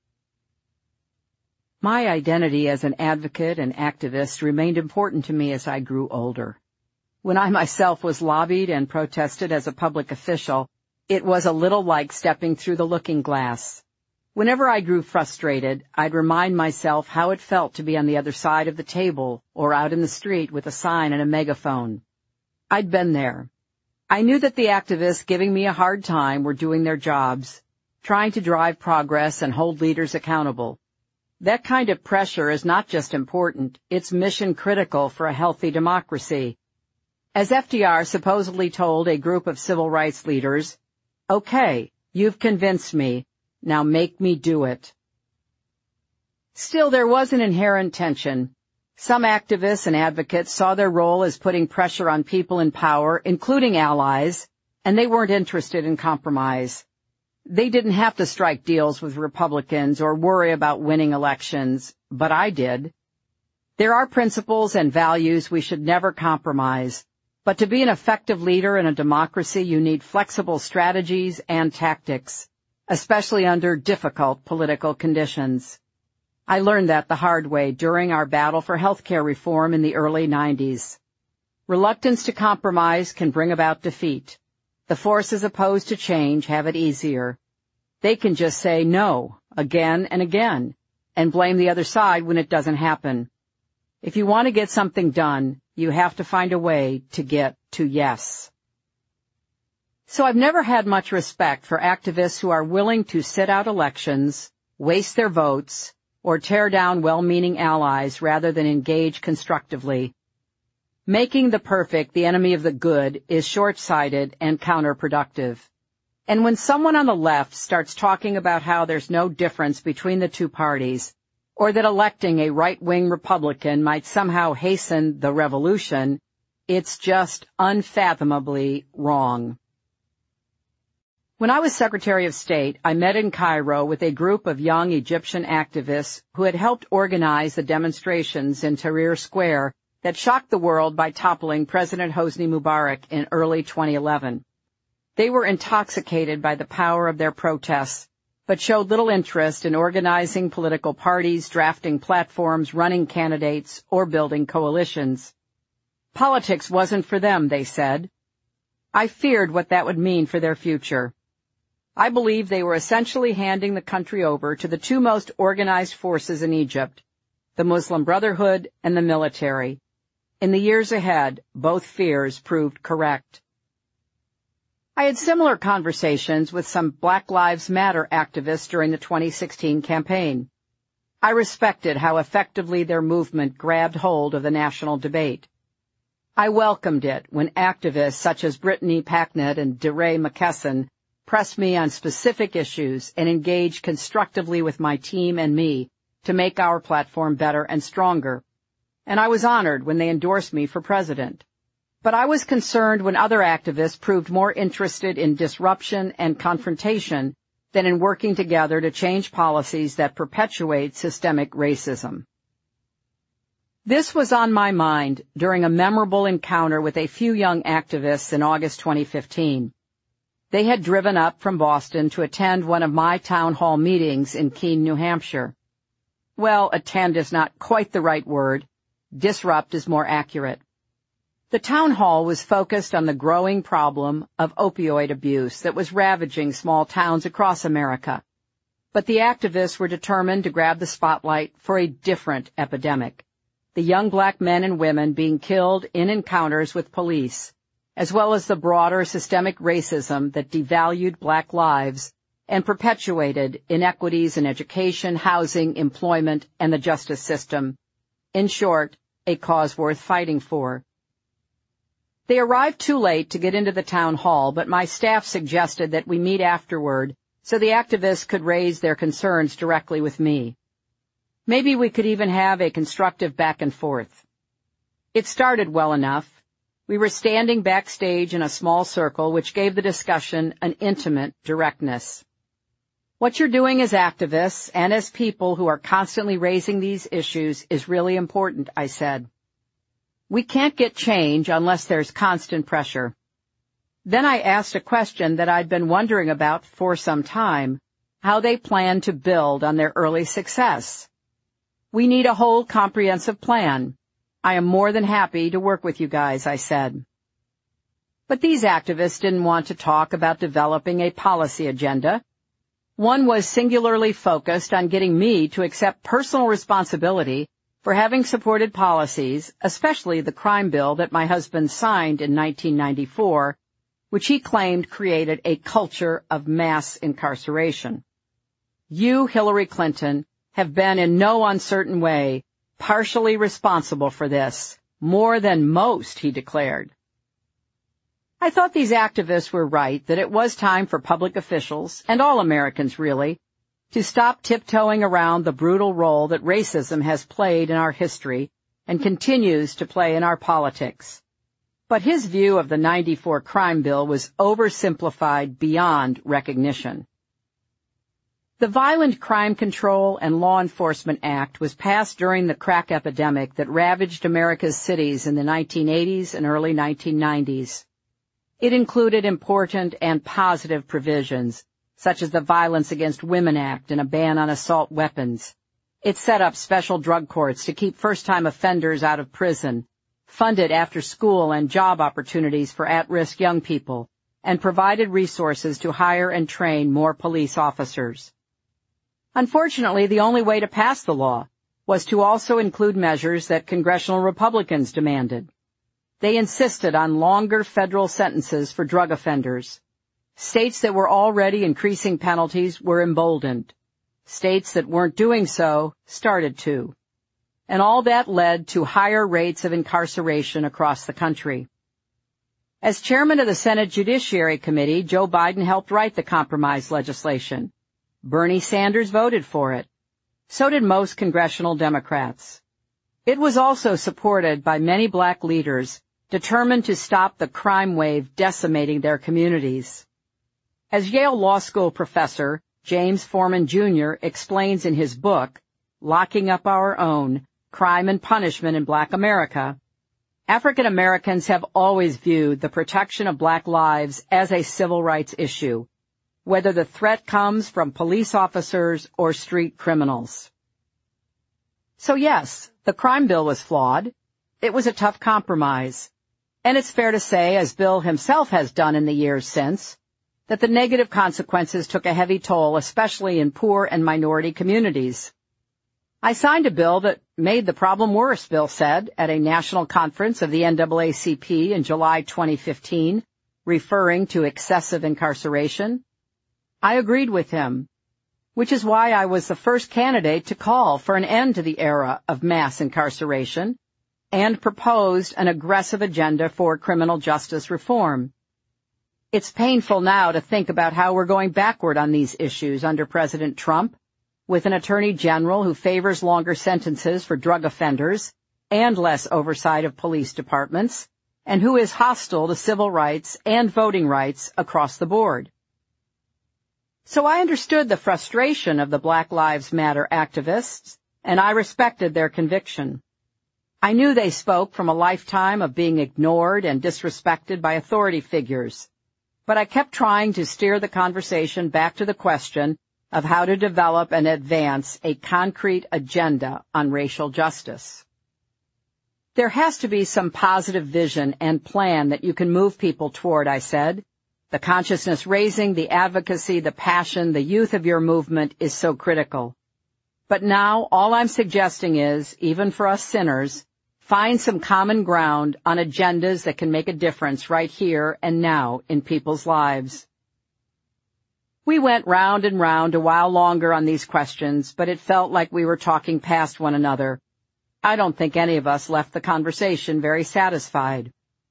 My identity as an advocate and activist remained important to me as I grew older. When I myself was lobbied and protested as a public official, it was a little like stepping through the looking glass. Whenever I grew frustrated, I'd remind myself how it felt to be on the other side of the table or out in the street with a sign and a megaphone. I'd been there. I knew that the activists giving me a hard time were doing their jobs, trying to drive progress and hold leaders accountable. That kind of pressure is not just important, it's mission critical for a healthy democracy. As F D R supposedly told a group of civil rights leaders, "Okay, you've convinced me. Now make me do it." Still, there was an inherent tension. Some activists and advocates saw their role as putting pressure on people in power, including allies, and they weren't interested in compromise. They didn't have to strike deals with Republicans or worry about winning elections, but I did. There are principles and values we should never compromise. But to be an effective leader in a democracy, you need flexible strategies and tactics, especially under difficult political conditions. I learned that the hard way during our battle for health care reform in the early nineties. Reluctance to compromise can bring about defeat. The forces opposed to change have it easier. They can just say no again and again and blame the other side when it doesn't happen. If you want to get something done, you have to find a way to get to yes. So I've never had much respect for activists who are willing to sit out elections, waste their votes, or tear down well-meaning allies rather than engage constructively. Making the perfect the enemy of the good is short-sighted and counterproductive. And when someone on the left starts talking about how there's no difference between the two parties, or that electing a right-wing Republican might somehow hasten the revolution, it's just unfathomably wrong. When I was Secretary of State, I met in Cairo with a group of young Egyptian activists who had helped organize the demonstrations in Tahrir Square that shocked the world by toppling President Hosni Mubarak in early twenty eleven. They were intoxicated by the power of their protests, but showed little interest in organizing political parties, drafting platforms, running candidates, or building coalitions. Politics wasn't for them, they said. I feared what that would mean for their future. I believe they were essentially handing the country over to the two most organized forces in Egypt, the Muslim Brotherhood and the military. In the years ahead, both fears proved correct. I had similar conversations with some Black Lives Matter activists during the twenty sixteen campaign. I respected how effectively their movement grabbed hold of the national debate. I welcomed it when activists such as Brittany Packnett and DeRay McKesson pressed me on specific issues and engaged constructively with my team and me to make our platform better and stronger. And I was honored when they endorsed me for president. But I was concerned when other activists proved more interested in disruption and confrontation than in working together to change policies that perpetuate systemic racism. This was on my mind during a memorable encounter with a few young activists in August twenty fifteen. They had driven up from Boston to attend one of my town hall meetings in Keene, New Hampshire. Well, attend is not quite the right word. Disrupt is more accurate. The town hall was focused on the growing problem of opioid abuse that was ravaging small towns across America. But the activists were determined to grab the spotlight for a different epidemic, the young black men and women being killed in encounters with police, as well as the broader systemic racism that devalued black lives and perpetuated inequities in education, housing, employment, and the justice system. In short, a cause worth fighting for. They arrived too late to get into the town hall, but my staff suggested that we meet afterward so the activists could raise their concerns directly with me. Maybe we could even have a constructive back and forth. It started well enough. We were standing backstage in a small circle, which gave the discussion an intimate directness. What you're doing as activists and as people who are constantly raising these issues is really important, I said. We can't get change unless there's constant pressure. Then I asked a question that I'd been wondering about for some time, how they plan to build on their early success. We need a whole comprehensive plan. I am more than happy to work with you guys, I said. But these activists didn't want to talk about developing a policy agenda. One was singularly focused on getting me to accept personal responsibility for having supported policies, especially the crime bill that my husband signed in nineteen ninety-four, which he claimed created a culture of mass incarceration. You, Hillary Clinton, have been in no uncertain way partially responsible for this, more than most, he declared. I thought these activists were right that it was time for public officials, and all Americans really, to stop tiptoeing around the brutal role that racism has played in our history and continues to play in our politics. But his view of the ninety-four crime bill was oversimplified beyond recognition. The Violent Crime Control and Law Enforcement Act was passed during the crack epidemic that ravaged America's cities in the nineteen eighties and early nineteen nineties. It included important and positive provisions, such as the Violence Against Women Act and a ban on assault weapons. It set up special drug courts to keep first-time offenders out of prison, funded after-school and job opportunities for at-risk young people, and provided resources to hire and train more police officers. Unfortunately, the only way to pass the law was to also include measures that congressional Republicans demanded. They insisted on longer federal sentences for drug offenders. States that were already increasing penalties were emboldened. States that weren't doing so started to. and all that led to higher rates of incarceration across the country. As chairman of the Senate Judiciary Committee, Joe Biden helped write the compromise legislation. Bernie Sanders voted for it. So did most congressional Democrats. It was also supported by many black leaders determined to stop the crime wave decimating their communities. As Yale Law School professor James Forman Junior explains in his book, Locking Up Our Own, Crime and Punishment in Black America, African Americans have always viewed the protection of black lives as a civil rights issue, whether the threat comes from police officers or street criminals. So yes, the crime bill was flawed. It was a tough compromise. And it's fair to say, as Bill himself has done in the years since, that the negative consequences took a heavy toll, especially in poor and minority communities. I signed a bill that made the problem worse, Bill said at a national conference of the N double A C P in July twenty fifteen, referring to excessive incarceration. I agreed with him, which is why I was the first candidate to call for an end to the era of mass incarceration and proposed an aggressive agenda for criminal justice reform. It's painful now to think about how we're going backward on these issues under President Trump, with an attorney general who favors longer sentences for drug offenders and less oversight of police departments, and who is hostile to civil rights and voting rights across the board. So I understood the frustration of the Black Lives Matter activists, and I respected their conviction. I knew they spoke from a lifetime of being ignored and disrespected by authority figures, but I kept trying to steer the conversation back to the question of how to develop and advance a concrete agenda on racial justice. There has to be some positive vision and plan that you can move people toward, I said. The consciousness raising, the advocacy, the passion, the youth of your movement is so critical. But now all I'm suggesting is, even for us sinners, find some common ground on agendas that can make a difference right here and now in people's lives. We went round and round a while longer on these questions, but it felt like we were talking past one another. I don't think any of us left the conversation very satisfied.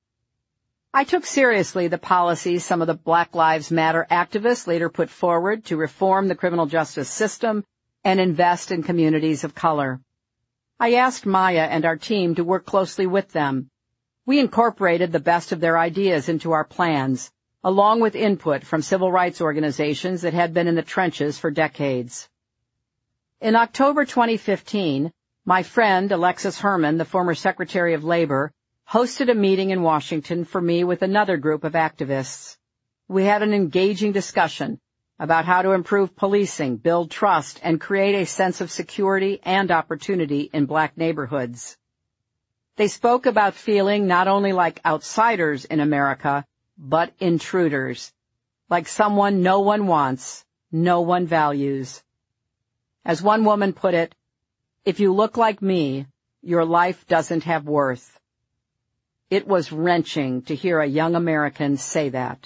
I took seriously the policies some of the Black Lives Matter activists later put forward to reform the criminal justice system and invest in communities of color. I asked Maya and our team to work closely with them. We incorporated the best of their ideas into our plans, along with input from civil rights organizations that had been in the trenches for decades. In October twenty fifteen, my friend Alexis Herman, the former Secretary of Labor, hosted a meeting in Washington for me with another group of activists. We had an engaging discussion about how to improve policing, build trust, and create a sense of security and opportunity in black neighborhoods. They spoke about feeling not only like outsiders in America, but intruders, like someone no one wants, no one values. As one woman put it, if you look like me, your life doesn't have worth. It was wrenching to hear a young American say that.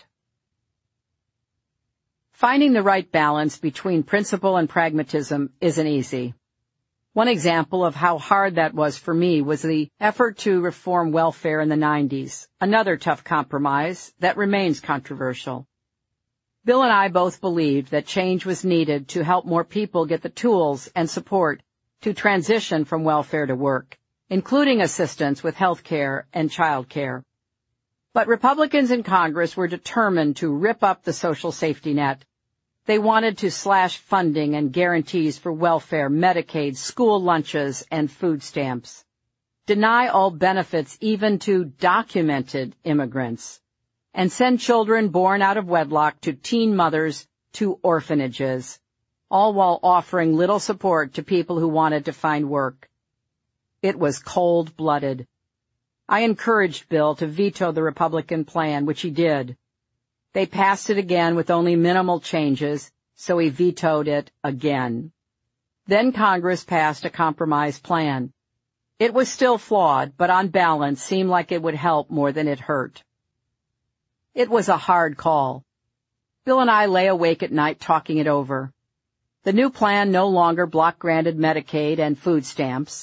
Finding the right balance between principle and pragmatism isn't easy. One example of how hard that was for me was the effort to reform welfare in the nineties, another tough compromise that remains controversial. Bill and I both believed that change was needed to help more people get the tools and support to transition from welfare to work, including assistance with health care and child care. But Republicans in Congress were determined to rip up the social safety net. They wanted to slash funding and guarantees for welfare, Medicaid, school lunches, and food stamps. Deny all benefits even to documented immigrants. And send children born out of wedlock to teen mothers to orphanages, all while offering little support to people who wanted to find work. It was cold-blooded. I encouraged Bill to veto the Republican plan, which he did. They passed it again with only minimal changes, so he vetoed it again. Then Congress passed a compromise plan. It was still flawed, but on balance seemed like it would help more than it hurt. It was a hard call. Bill and I lay awake at night talking it over. The new plan no longer block-granted Medicaid and food stamps.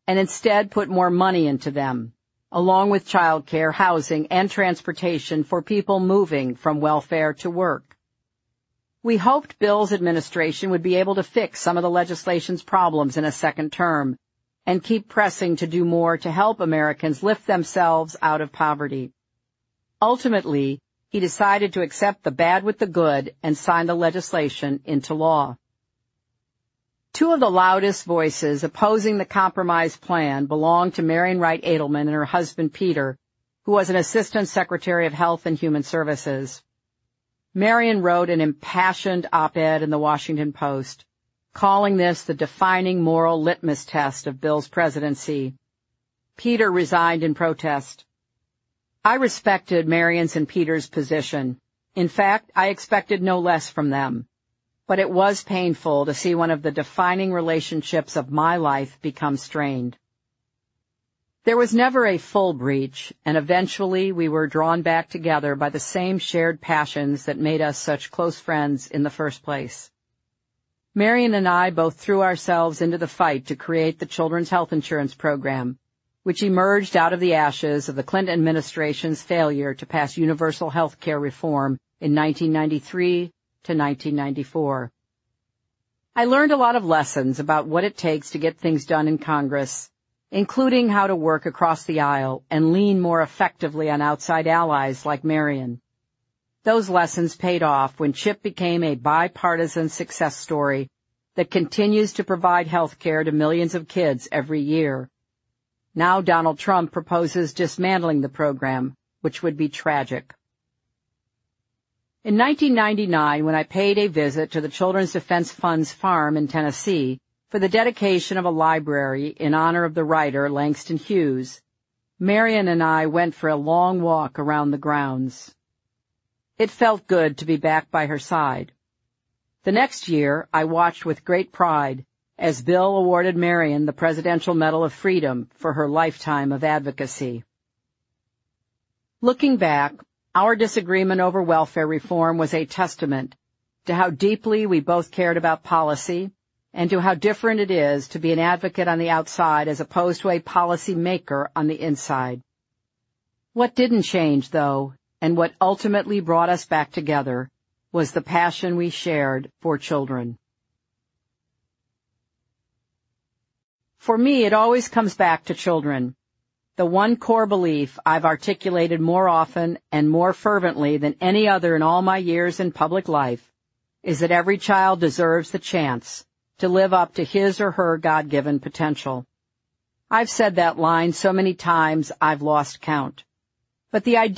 and instead put more money into them, along with childcare, housing, and transportation for people moving from welfare to work. We hoped Bill's administration would be able to fix some of the legislation's problems in a second term and keep pressing to do more to help Americans lift themselves out of poverty. Ultimately, he decided to accept the bad with the good and sign the legislation into law. Two of the loudest voices opposing the compromise plan belonged to Marian Wright Edelman and her husband Peter, who was an Assistant Secretary of Health and Human Services. Marian wrote an impassioned op-ed in the Washington Post, calling this the defining moral litmus test of Bill's presidency. Peter resigned in protest. I respected Marian's and Peter's position. In fact, I expected no less from them. But it was painful to see one of the defining relationships of my life become strained. There was never a full breach, and eventually we were drawn back together by the same shared passions that made us such close friends in the first place. Marian and I both threw ourselves into the fight to create the Children's Health Insurance Program, which emerged out of the ashes of the Clinton administration's failure to pass universal health care reform in nineteen ninety-three to nineteen ninety-four. I learned a lot of lessons about what it takes to get things done in Congress, including how to work across the aisle and lean more effectively on outside allies like Marian. Those lessons paid off when CHIP became a bipartisan success story that continues to provide health care to millions of kids every year. Now Donald Trump proposes dismantling the program, which would be tragic. In nineteen ninety-nine, when I paid a visit to the Children's Defense Fund's farm in Tennessee for the dedication of a library in honor of the writer Langston Hughes, Marian and I went for a long walk around the grounds. It felt good to be back by her side. The next year, I watched with great pride as Bill awarded Marian the Presidential Medal of Freedom for her lifetime of advocacy. Looking back, our disagreement over welfare reform was a testament to how deeply we both cared about policy and to how different it is to be an advocate on the outside as opposed to a policy maker on the inside. What didn't change, though, and what ultimately brought us back together, was the passion we shared for children. For me, it always comes back to children. The one core belief I've articulated more often and more fervently than any other in all my years in public life is that every child deserves the chance to live up to his or her God-given potential. I've said that line so many times I've lost count. But the idea